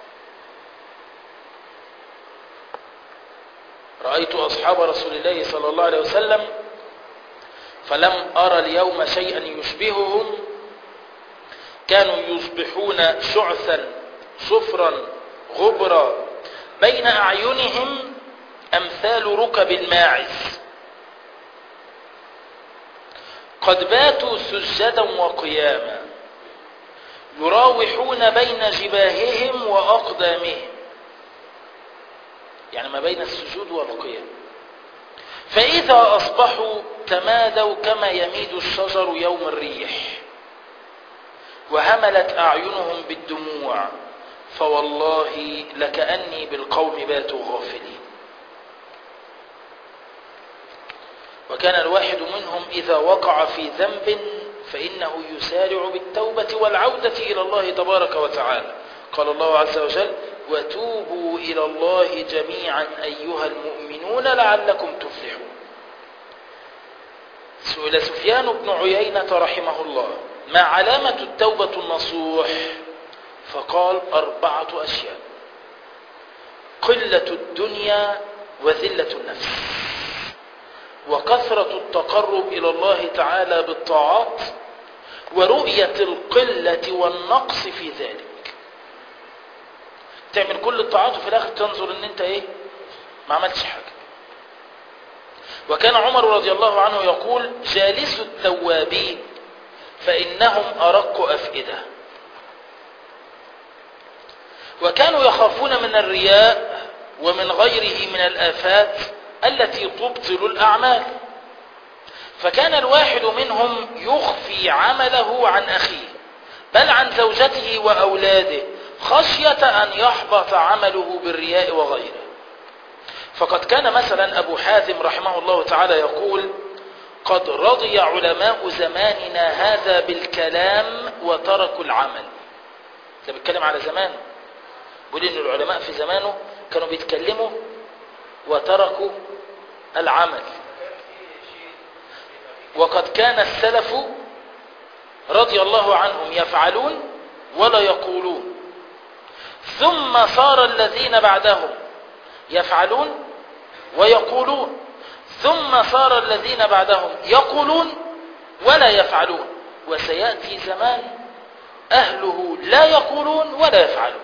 رأيت أصحاب رسول الله صلى الله عليه وسلم فلم أرى اليوم شيئا يشبههم، كانوا يصبحون شعثا صفرا غبرا بين أعينهم أمثال ركب الماعز، قد باتوا سجدا وقياما يراوحون بين جباههم وأقدامهم، يعني ما بين السجود والقيام. فإذا أصبحوا تمادوا كما يميد الشجر يوم الريح، وهملت أعينهم بالدموع، فوالله لكأني بالقوم باتوا غافلين. وكان الواحد منهم إذا وقع في ذنب فإنه يسارع بالتوبة والعودة إلى الله تبارك وتعالى. قال الله عز وجل: وتوبوا إلى الله جميعا أيها المؤمنون لعلكم تفلحون. سئل سفيان بن عيينة رحمه الله: ما علامة التوبة النصوح؟ فقال: أربعة أشياء: قلة الدنيا وذلة النفس، وكثرة التقرب إلى الله تعالى بالطاعات، ورؤية القلة والنقص في ذلك. تعمل كل الطاعات وفي الآخر تنظر ان انت ايه؟ ما عملتش حاجة. وكان عمر رضي الله عنه يقول: جالس التوابين فإنهم أرق أفئدة. وكانوا يخافون من الرياء ومن غيره من الآفات التي تبطل الأعمال، فكان الواحد منهم يخفي عمله عن أخيه بل عن زوجته وأولاده خشية أن يحبط عمله بالرياء وغيره. فقد كان مثلا أبو حاتم رحمه الله تعالى يقول: قد رضي علماء زماننا هذا بالكلام وتركوا العمل. ده بيتكلم على زمانه، بيقول إن العلماء في زمانه كانوا بيتكلموا وتركوا العمل. وقد كان السلف رضي الله عنهم يفعلون ولا يقولون، ثم صار الذين بعدهم يفعلون ويقولون، ثم صار الذين بعدهم يقولون ولا يفعلون، وسيأتي زمان أهله لا يقولون ولا يفعلون.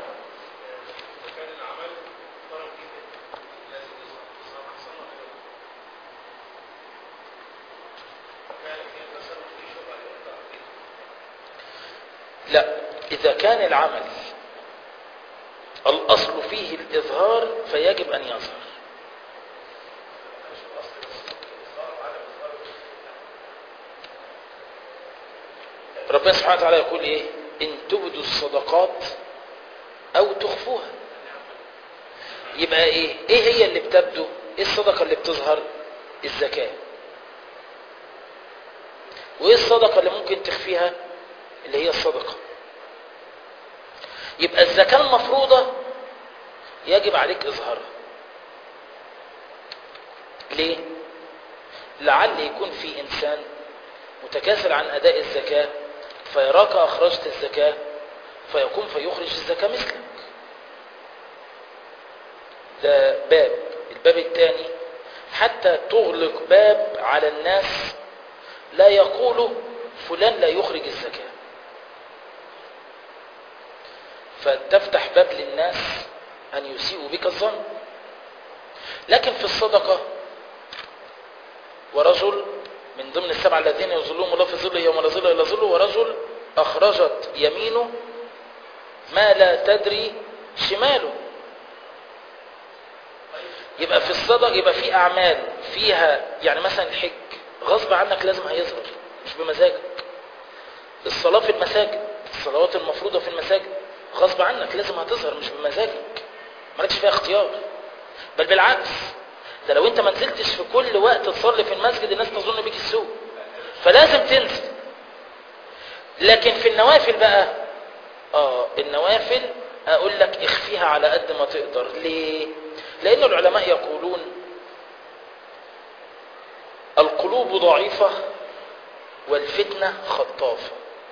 لا، إذا كان العمل الأصل فيه الإظهار فيجب أن يظهر. ربنا سبحانه وتعالى يقول إيه؟ إن تبدوا الصدقات أو تخفوها. يبقى إيه؟ إيه هي اللي بتبدو؟ إيه الصدقة اللي بتظهر؟ الزكاة. وإيه الصدقة اللي ممكن تخفيها؟ اللي هي الصدقة. يبقى الزكاة المفروضة يجب عليك إظهارها، ليه؟ لعل يكون في إنسان متكاسل عن أداء الزكاة فيراك أخرجت الزكاة فيقوم فيخرج الزكاة مثلك. ده باب. الباب الثاني حتى تغلق باب على الناس لا يقولوا فلان لا يخرج الزكاة، فتفتح باب للناس أن يسيئوا بك الظن. لكن في الصدقة ورجل من ضمن السبعة الذين يظلهم الله في ظله يوم لا ظل إلا ظله، ورجل أخرجت يمينه ما لا تدري شماله. يبقى في الصدق يبقى في أعمال فيها يعني مثلا الحج غصب عنك لازم هيظهر مش بمزاجك. الصلاة في المساجد، الصلوات المفروضة في المساجد غصب عنك لازم هتظهر مش بمزاجك، مالكش فيها اختيار. بل بالعكس، ده لو انت ما نزلتش في كل وقت تصلي في المسجد الناس تظن بيك السوء، فلازم تنزل. لكن في النوافل بقى اه النوافل اقول لك اخفيها على قد ما تقدر. ليه؟ لان العلماء يقولون القلوب ضعيفة والفتنة خطافة.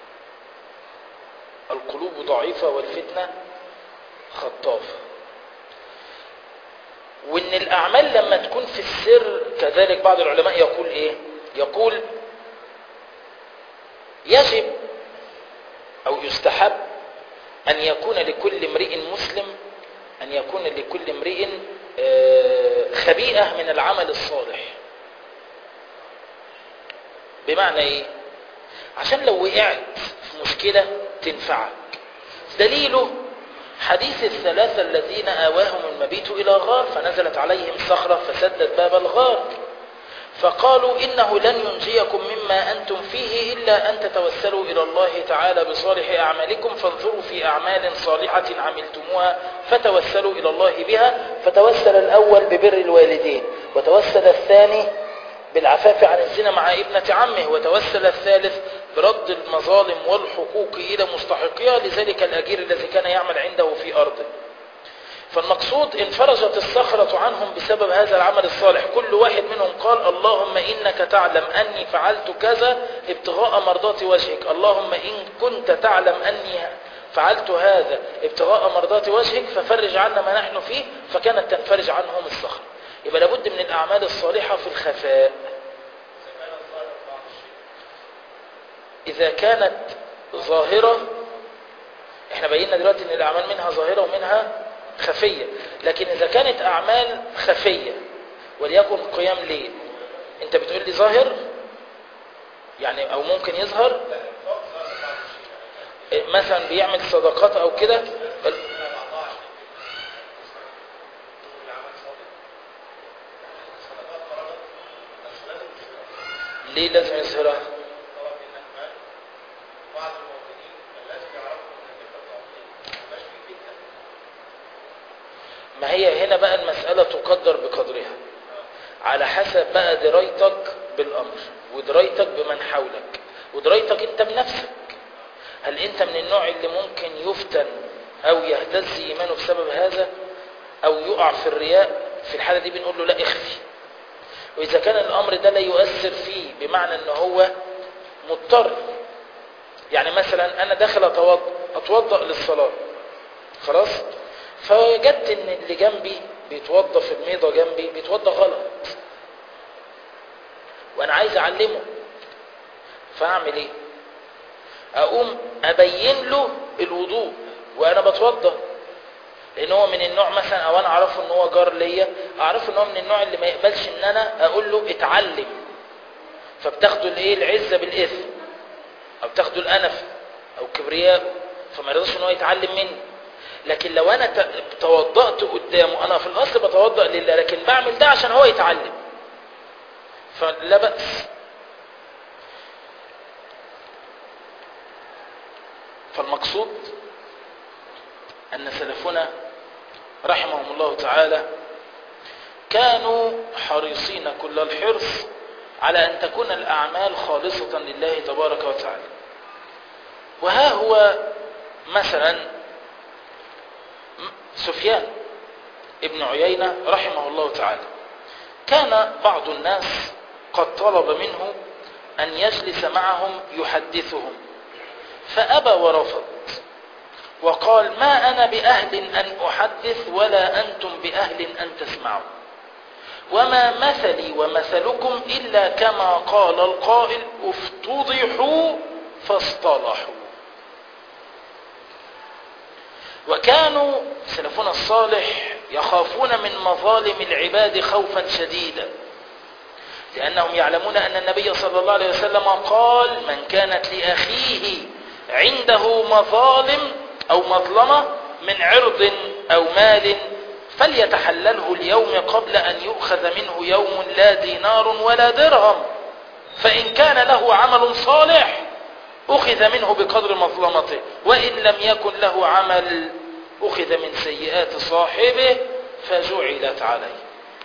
القلوب ضعيفة والفتنة خطافة. وان الاعمال لما تكون في السر كذلك بعض العلماء يقول ايه؟ يقول يجب او يستحب ان يكون لكل امرئ مسلم ان يكون لكل امرئ خبيئة من العمل الصالح. بمعنى ايه؟ عشان لو وقعت في مشكلة تنفعك. دليله حديث الثلاثة الذين آواهم المبيت إلى غار فنزلت عليهم صخرة فسدت باب الغار فقالوا إنه لن ينجيكم مما أنتم فيه إلا أن تتوسلوا إلى الله تعالى بصالح أعمالكم فانظروا في أعمال صالحة عملتموها فتوسلوا إلى الله بها. فتوسل الأول ببر الوالدين، وتوسل الثاني بالعفاف عن الزنا مع ابنة عمه، وتوسل الثالث برد المظالم والحقوق إلى مستحقيها لذلك الأجير الذي كان يعمل عنده في أرضه. فالمقصود انفرجت الصخرة عنهم بسبب هذا العمل الصالح. كل واحد منهم قال اللهم إنك تعلم أني فعلت كذا ابتغاء مرضات وجهك، اللهم إن كنت تعلم أني فعلت هذا ابتغاء مرضات وجهك ففرج عنا ما نحن فيه، فكانت تنفرج عنهم الصخرة. يبقى لابد من الأعمال الصالحة في الخفاء. إذا كانت ظاهرة، احنا بينا دلوقتي ان الأعمال منها ظاهرة ومنها خفية، لكن إذا كانت أعمال خفية وليكن قيام ليل، انت بتقول لي ظاهر يعني او ممكن يظهر مثلا بيعمل صدقات او كده، ليه لازم يظهرها؟ ما هي هنا بقى المسألة تقدر بقدرها على حسب بقى درايتك بالأمر ودرايتك بمن حولك ودرايتك انت بنفسك. هل انت من النوع اللي ممكن يفتن او يهتز ايمانه بسبب هذا او يقع في الرياء؟ في الحالة دي بنقول له لا اخفي. واذا كان الامر ده لا يؤثر فيه بمعنى ان هو مضطر، يعني مثلا انا داخل اتوضا اتوضا للصلاة خلاص، فوجدت ان اللي جنبي بيتوضا في الميضة جنبي بيتوضا غلط وانا عايز اعلمه، فاعمل ايه؟ اقوم ابين له الوضوء وانا بتوضا، لان هو من النوع مثلا او انا اعرفه ان هو جار ليا، اعرفه ان هو من النوع اللي ما يقبلش ان انا اقول له اتعلم، فبتاخدوا الايه العزة بالاثم او بتاخدوا الانف او كبرياء، فما يرضاش ان هو يتعلم مني. لكن لو انا توضأت قدامه، انا في الاصل بتوضأ لله لكن بعمل ده عشان هو يتعلم، فلا بأس. فالمقصود ان سلفنا رحمهم الله تعالى كانوا حريصين كل الحرص على ان تكون الاعمال خالصة لله تبارك وتعالى. وها هو مثلا سفيان ابن عيينة رحمه الله تعالى كان بعض الناس قد طلب منه أن يجلس معهم يحدثهم، فأبى ورفض وقال: ما أنا بأهل أن أحدث ولا أنتم بأهل أن تسمعوا، وما مثلي ومثلكم إلا كما قال القائل: افتضحوا فاصطلحوا. وكانوا سلفنا الصالح يخافون من مظالم العباد خوفا شديدا، لأنهم يعلمون أن النبي صلى الله عليه وسلم قال: من كانت لأخيه عنده مظالم أو مظلمة من عرض أو مال فليتحلله اليوم قبل أن يؤخذ منه يوم لا دينار ولا درهم، فإن كان له عمل صالح أخذ منه بقدر مظلمته، وإن لم يكن له عمل أخذ من سيئات صاحبه فجعلت عليه.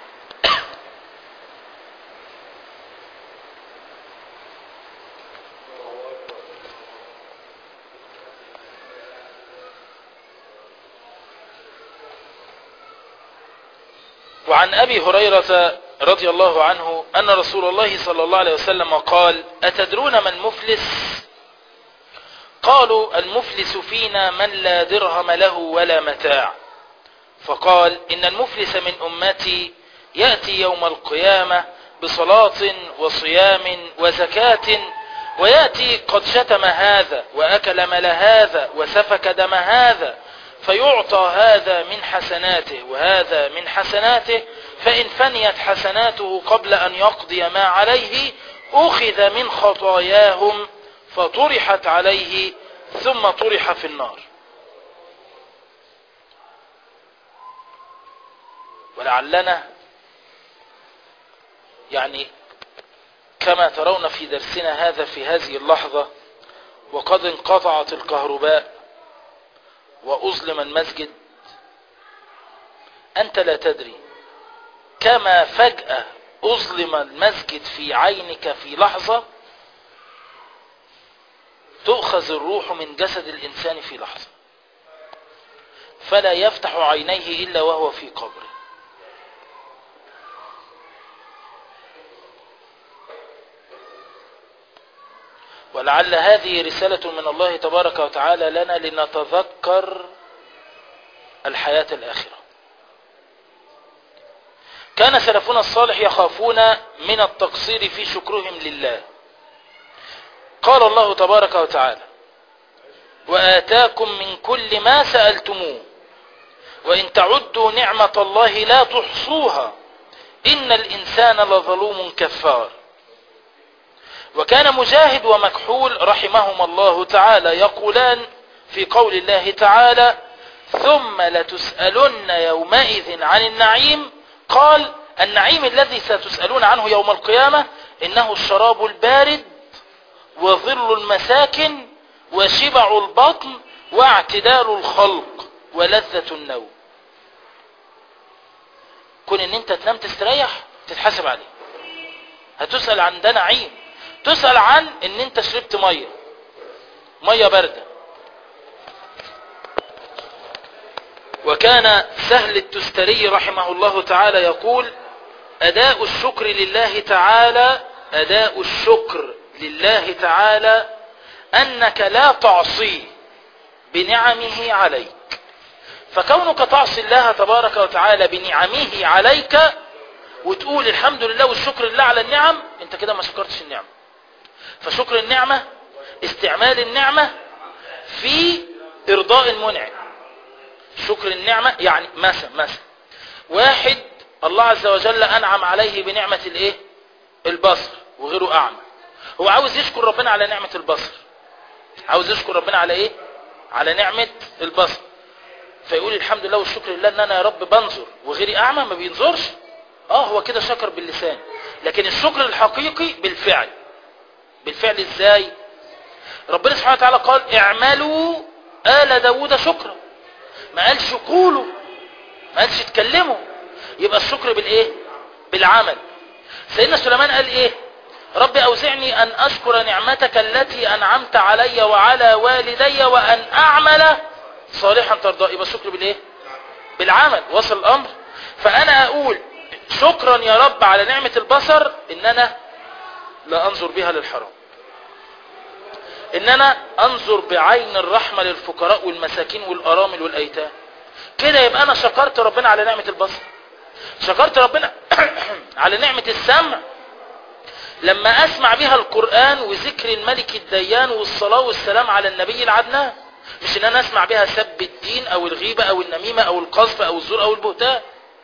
وعن أبي هريرة رضي الله عنه أن رسول الله صلى الله عليه وسلم قال: أتدرون من مفلس؟ قالوا: المفلس فينا من لا درهم له ولا متاع. فقال: إن المفلس من أمتي يأتي يوم القيامة بصلاة وصيام وزكاة، ويأتي قد شتم هذا وأكل مال هذا وسفك دم هذا، فيعطى هذا من حسناته وهذا من حسناته، فإن فنيت حسناته قبل أن يقضي ما عليه أخذ من خطاياهم فطرحت عليه ثم طرح في النار. ولعلنا يعني كما ترون في درسنا هذا في هذه اللحظة وقد انقطعت الكهرباء وأظلم المسجد، أنت لا تدري كما فجأة أظلم المسجد في عينك في لحظة تؤخذ الروح من جسد الإنسان في لحظة، فلا يفتح عينيه إلا وهو في قبره. ولعل هذه رسالة من الله تبارك وتعالى لنا لنتذكر الحياة الآخرة. كان سلفنا الصالح يخافون من التقصير في شكرهم لله. قال الله تبارك وتعالى: وآتاكم من كل ما سألتموه وإن تعدوا نعمة الله لا تحصوها إن الإنسان لظلوم كفار. وكان مجاهد ومكحول رحمهما الله تعالى يقولان في قول الله تعالى: ثم لتسألن يومئذ عن النعيم. قال: النعيم الذي ستسألون عنه يوم القيامة إنه الشراب البارد وظل المساكن وشبع البطن واعتدال الخلق ولذة النوم. كون ان انت تنام تستريح تتحاسب عليه، هتسأل عن ده نعيم. تسأل عن ان انت شربت مية مية باردة. وكان سهل التستري رحمه الله تعالى يقول: أداء الشكر لله تعالى أداء الشكر لله تعالى أنك لا تعصيه بنعمه عليك. فكونك تعصي الله تبارك وتعالى بنعمه عليك وتقول الحمد لله والشكر لله على النعم، انت كده ما شكرتش النعمة. فشكر النعمة استعمال النعمة في إرضاء المنعم. شكر النعمة يعني مثلا مثلا واحد الله عز وجل أنعم عليه بنعمة الايه؟ البصر وغيره أعمى. هو عاوز يشكر ربنا على نعمة البصر، عاوز يشكر ربنا على ايه؟ على نعمة البصر، فيقول الحمد لله والشكر لله ان انا يا رب بنظر وغيري اعمى ما بينظرش. اه هو كده شكر باللسان، لكن الشكر الحقيقي بالفعل. بالفعل ازاي؟ ربنا سبحانه وتعالى قال: اعملوا آل داود شكرا، ما قالش قولوا، ما قالش اتكلموا. يبقى الشكر بالايه؟ بالعمل. سيدنا سليمان قال ايه؟ رب اوزعني ان اشكر نعمتك التي انعمت علي وعلى والدي وان اعمل صالحا ترضى. يبقى الشكر بالايه؟ بالعمل. وصل الامر. فانا اقول شكرا يا رب على نعمة البصر ان انا لا انظر بها للحرام، ان انا انظر بعين الرحمة للفقراء والمساكين والارامل والايتام. كده يبقى انا شكرت ربنا على نعمة البصر. شكرت ربنا على نعمة السمع لما اسمع بها القرآن وذكر الملك الديان والصلاة والسلام على النبي العدنان، مش ان انا اسمع بها سب الدين او الغيبة او النميمة او القذف او الزور او البهتان.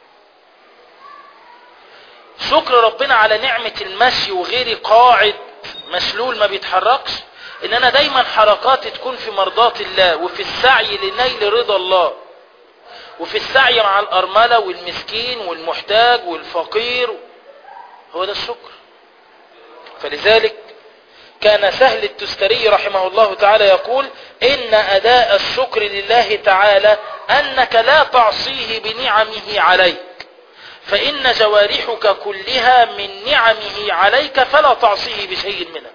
شكر ربنا على نعمة المشي وغيري قاعد مشلول ما بيتحركش، ان انا دايما حركاتي تكون في مرضاة الله وفي السعي لنيل رضا الله، وفي السعي مع الارملة والمسكين والمحتاج والفقير. هو ده الشكر. فلذلك كان سهل التستري رحمه الله تعالى يقول: إن أداء الشكر لله تعالى أنك لا تعصيه بنعمه عليك، فإن جوارحك كلها من نعمه عليك فلا تعصيه بشيء منها.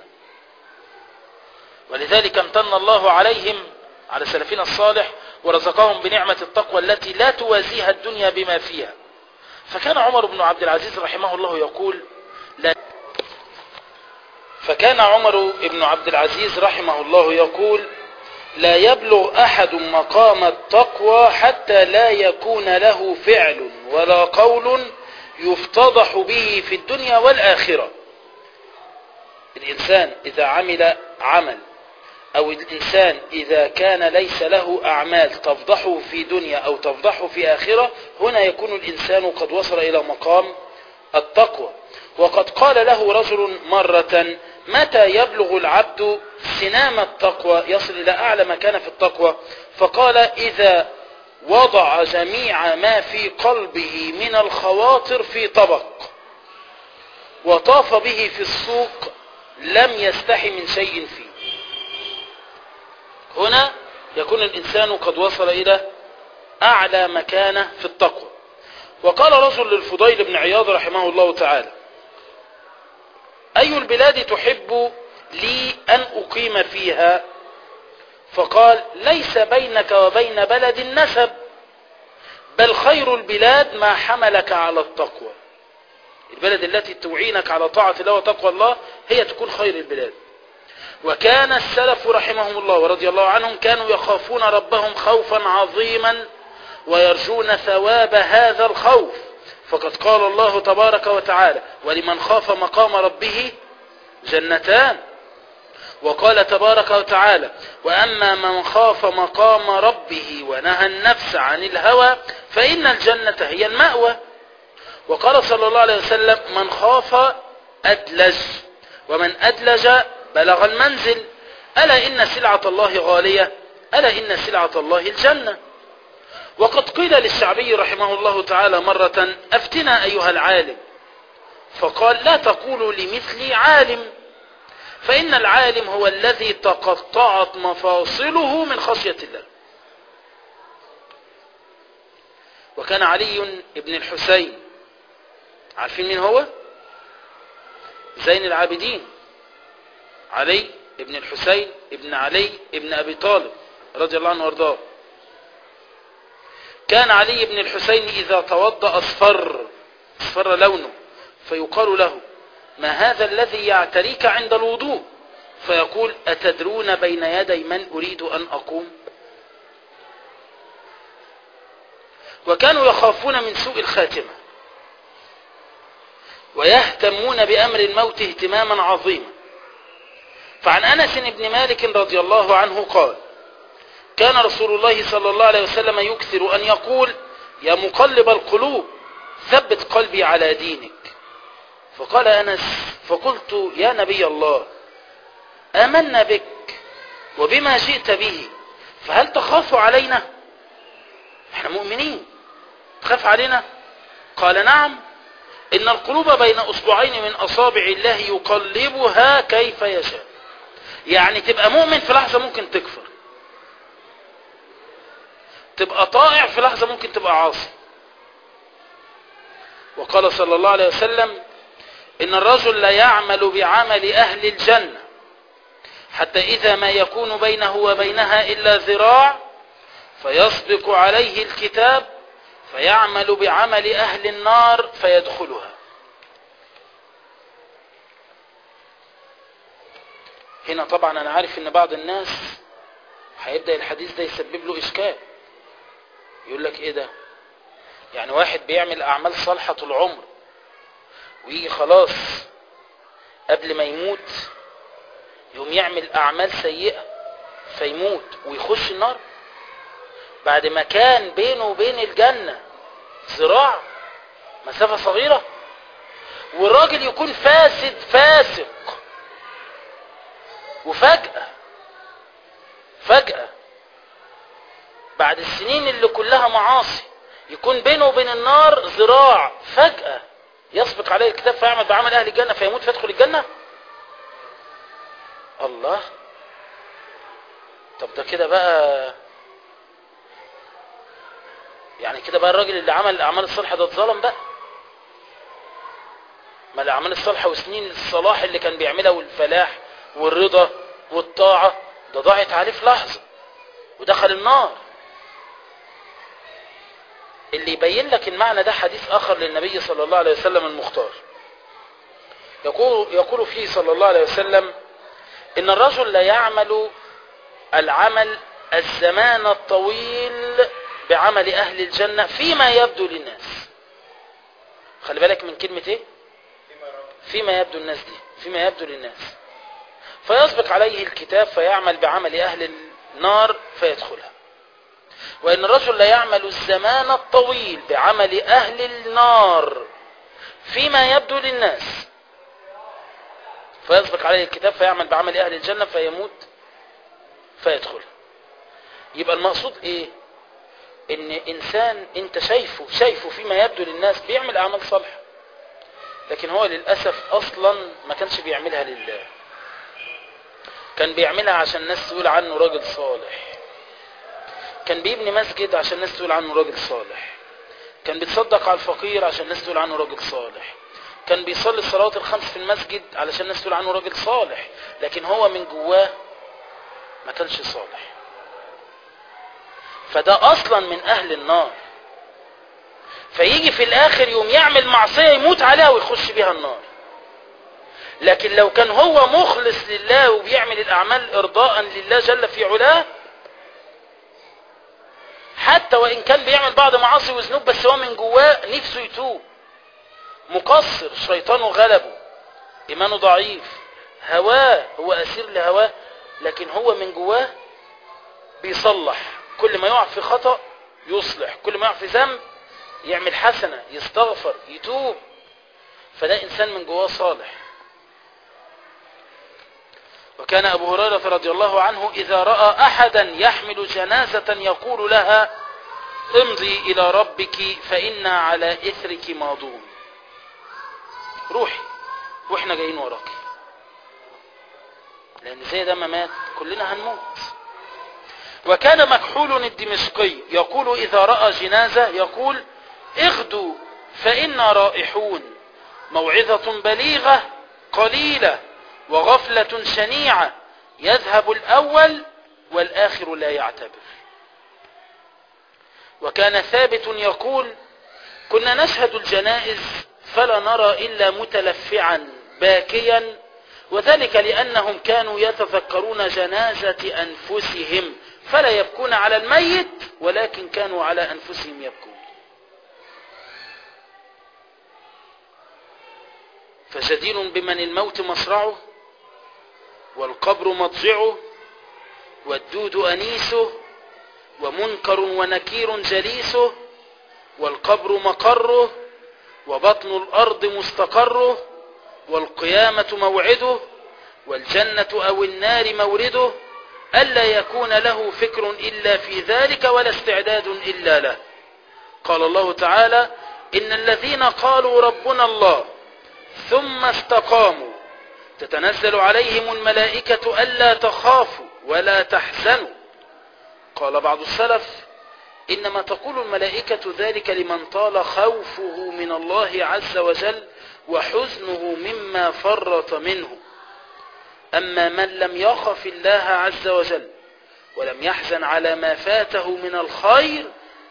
ولذلك امتن الله عليهم على سلفنا الصالح ورزقهم بنعمة التقوى التي لا توازيها الدنيا بما فيها. فكان عمر بن عبد العزيز رحمه الله يقول لا فكان عمر بن عبد العزيز رحمه الله يقول: لا يبلغ أحد مقام التقوى حتى لا يكون له فعل ولا قول يفتضح به في الدنيا والآخرة. الإنسان إذا عمل عمل أو الإنسان إذا كان ليس له أعمال تفضحه في دنيا أو تفضحه في آخرة، هنا يكون الإنسان قد وصل إلى مقام التقوى. وقد قال له رجل مرة: متى يبلغ العبد سنام التقوى، يصل إلى أعلى مكان في التقوى؟ فقال: إذا وضع جميع ما في قلبه من الخواطر في طبق وطاف به في السوق لم يستحي من شيء فيه. هنا يكون الإنسان قد وصل إلى أعلى مكانة في التقوى. وقال رجل للفضيل بن عياض رحمه الله تعالى: أي البلاد تحب لي أن أقيم فيها؟ فقال: ليس بينك وبين بلد نسب، بل خير البلاد ما حملك على التقوى. البلد التي تعينك على طاعة الله وتقوى الله هي تكون خير البلاد. وكان السلف رحمهم الله ورضي الله عنهم كانوا يخافون ربهم خوفا عظيما ويرجون ثواب هذا الخوف، فقد قال الله تبارك وتعالى: ولمن خاف مقام ربه جنتان. وقال تبارك وتعالى: وأما من خاف مقام ربه ونهى النفس عن الهوى فإن الجنة هي المأوى. وقال صلى الله عليه وسلم: من خاف أدلج، ومن أدلج بلغ المنزل. ألا إن سلعة الله غالية، ألا إن سلعة الله الجنة. وقد قيل للشعبي رحمه الله تعالى مرة: أفتنا أيها العالم. فقال: لا تقولوا لمثلي عالم، فإن العالم هو الذي تقطعت مفاصله من خشية الله. وكان علي بن الحسين، عارفين مين هو؟ زين العابدين، علي بن الحسين ابن علي ابن أبي طالب رضي الله عنه وارضاه. كان علي بن الحسين إذا توضأ أصفر أصفر لونه، فيقال له: ما هذا الذي يعتريك عند الوضوء؟ فيقول: أتدرون بين يدي من أريد أن أقوم؟ وكانوا يخافون من سوء الخاتمة ويهتمون بأمر الموت اهتماما عظيما. فعن أنس بن مالك رضي الله عنه قال: كان رسول الله صلى الله عليه وسلم يكثر أن يقول: يا مقلب القلوب ثبت قلبي على دينك. فقال أنس: فقلت: يا نبي الله، آمنا بك وبما جئت به، فهل تخاف علينا؟ احنا مؤمنين، تخاف علينا؟ قال: نعم، إن القلوب بين أصبعين من أصابع الله يقلبها كيف يشاء. يعني تبقى مؤمن في لحظة ممكن تكفر، تبقى طائع في لحظة ممكن تبقى عاصي. وقال صلى الله عليه وسلم: إن الرجل لا يعمل بعمل أهل الجنة حتى إذا ما يكون بينه وبينها إلا ذراع فيسبق عليه الكتاب فيعمل بعمل أهل النار فيدخلها. هنا طبعا أنا عارف إن بعض الناس هيبدأ الحديث ده يسبب له إشكال، يقول لك إيه ده؟ يعني واحد بيعمل أعمال صالحة طول عمره ويجي خلاص قبل ما يموت يقوم يعمل أعمال سيئة فيموت ويخش النار بعد ما كان بينه وبين الجنة ذراع، مسافة صغيرة، والراجل يكون فاسد فاسق وفجأة فجأة بعد السنين اللي كلها معاصي يكون بينه وبين النار ذراع، فجأة يسبق عليه الكتاب فيعمل بعمل أهل الجنة فيموت فيدخل الجنة. الله، طب ده كده بقى يعني كده بقى الراجل اللي عمل الأعمال الصالحة ده اتظلم بقى. ما الأعمال الصالحة وسنين الصلاح اللي كان بيعملها والفلاح والرضا والطاعة ده ضاعت عليه في لحظة ودخل النار. اللي يبين لك المعنى ده حديث آخر للنبي صلى الله عليه وسلم المختار، يقول, يقول فيه صلى الله عليه وسلم إن الرجل لا يعمل العمل الزمان الطويل بعمل أهل الجنة فيما يبدو للناس. خلي بالك من كلمة إيه؟ فيما يبدو الناس دي، فيما يبدو للناس، فيسبق عليه الكتاب فيعمل بعمل أهل النار فيدخلها. وإن الرجل لا يعمل الزمان الطويل بعمل أهل النار فيما يبدو للناس فيسبق عليه الكتاب فيعمل بعمل أهل الجنة فيموت فيدخلها. يبقى المقصود إيه؟ إن إنسان أنت شايفه شايفه فيما يبدو للناس بيعمل أعمال صالحة، لكن هو للأسف أصلا ما كانش بيعملها لله، كان بيعملها عشان الناس تقول عنه راجل صالح، كان بيبني مسجد عشان الناس تقول عنه راجل صالح، كان بيتصدق على الفقير عشان الناس تقول عنه راجل صالح، كان بيصلي الصلوات الخمس في المسجد علشان الناس تقول عنه راجل صالح، لكن هو من جواه ما كانش صالح، فده أصلا من أهل النار. فيجي في الآخر يوم يعمل معصية يموت عليها ويخش بها النار. لكن لو كان هو مخلص لله وبيعمل الأعمال إرضاء لله جل في علاه، حتى وإن كان بيعمل بعض معاصي وذنوب بس هو من جواه نفسه يتوب، مقصر، شيطانه غلبه، إيمانه ضعيف، هواه هو أسير لهواه، لكن هو من جواه بيصلح، كل ما يقع في خطأ يصلح، كل ما يقع في ذنب يعمل حسنة، يستغفر، يتوب، فده إنسان من جواه صالح. وكان أبو هريرة رضي الله عنه إذا رأى أحدا يحمل جنازة يقول لها امضي إلى ربك فإنا على إثرك ماضون، روحي وإحنا جايين وراك، لأن زي ده ما مات كلنا هنموت. وكان مكحول الدمشقي يقول إذا رأى جنازة يقول اغدوا فإنا رائحون، موعظة بليغة قليلة وغفلة شنيعة، يذهب الأول والآخر لا يعتبر. وكان ثابت يقول كنا نشهد الجنائز فلا نرى إلا متلفعا باكيا، وذلك لأنهم كانوا يتذكرون جنازة أنفسهم فلا يبكون على الميت ولكن كانوا على أنفسهم يبكون. فجدير بمن الموت مصرعه والقبر مضجعه والدود أنيسه ومنكر ونكير جليسه والقبر مقره وبطن الأرض مستقره والقيامة موعده والجنة أو النار مورده، ألا يكون له فكر إلا في ذلك ولا استعداد إلا له. قال الله تعالى إن الذين قالوا ربنا الله ثم استقاموا تتنزل عليهم الملائكة ألا تخافوا ولا تحزنوا. قال بعض السلف إنما تقول الملائكة ذلك لمن طال خوفه من الله عز وجل وحزنه مما فرط منه، أما من لم يخف الله عز وجل ولم يحزن على ما فاته من الخير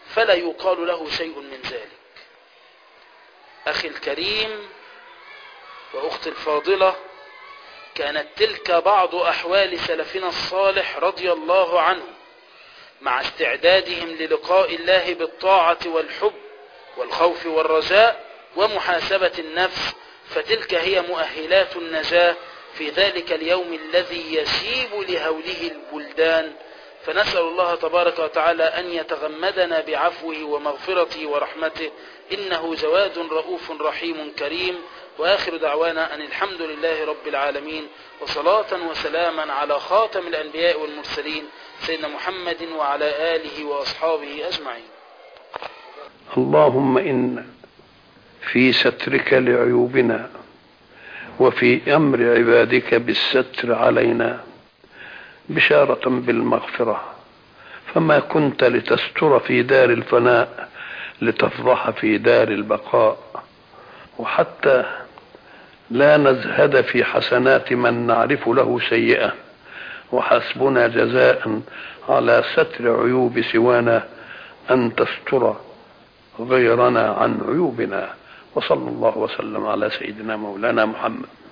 فلا يقال له شيء من ذلك. أخي الكريم وأختي الفاضلة، كانت تلك بعض أحوال سلفنا الصالح رضي الله عنه مع استعدادهم للقاء الله بالطاعة والحب والخوف والرجاء ومحاسبة النفس، فتلك هي مؤهلات النجاة في ذلك اليوم الذي يشيب لهوله البلدان. فنسأل الله تبارك وتعالى أن يتغمدنا بعفوه ومغفرته ورحمته، إنه جواد رؤوف رحيم كريم. وآخر دعوانا أن الحمد لله رب العالمين، وصلاة وسلاما على خاتم الأنبياء والمرسلين سيدنا محمد وعلى آله وأصحابه أجمعين. اللهم إن في سترك لعيوبنا وفي أمر عبادك بالستر علينا بشارة بالمغفرة، فما كنت لتستر في دار الفناء لتفضح في دار البقاء، وحتى لا نزهد في حسنات من نعرف له سيئة، وحسبنا جزاء على ستر عيوب سوانا أن تستر غيرنا عن عيوبنا. وصلى الله وسلم على سيدنا مولانا محمد.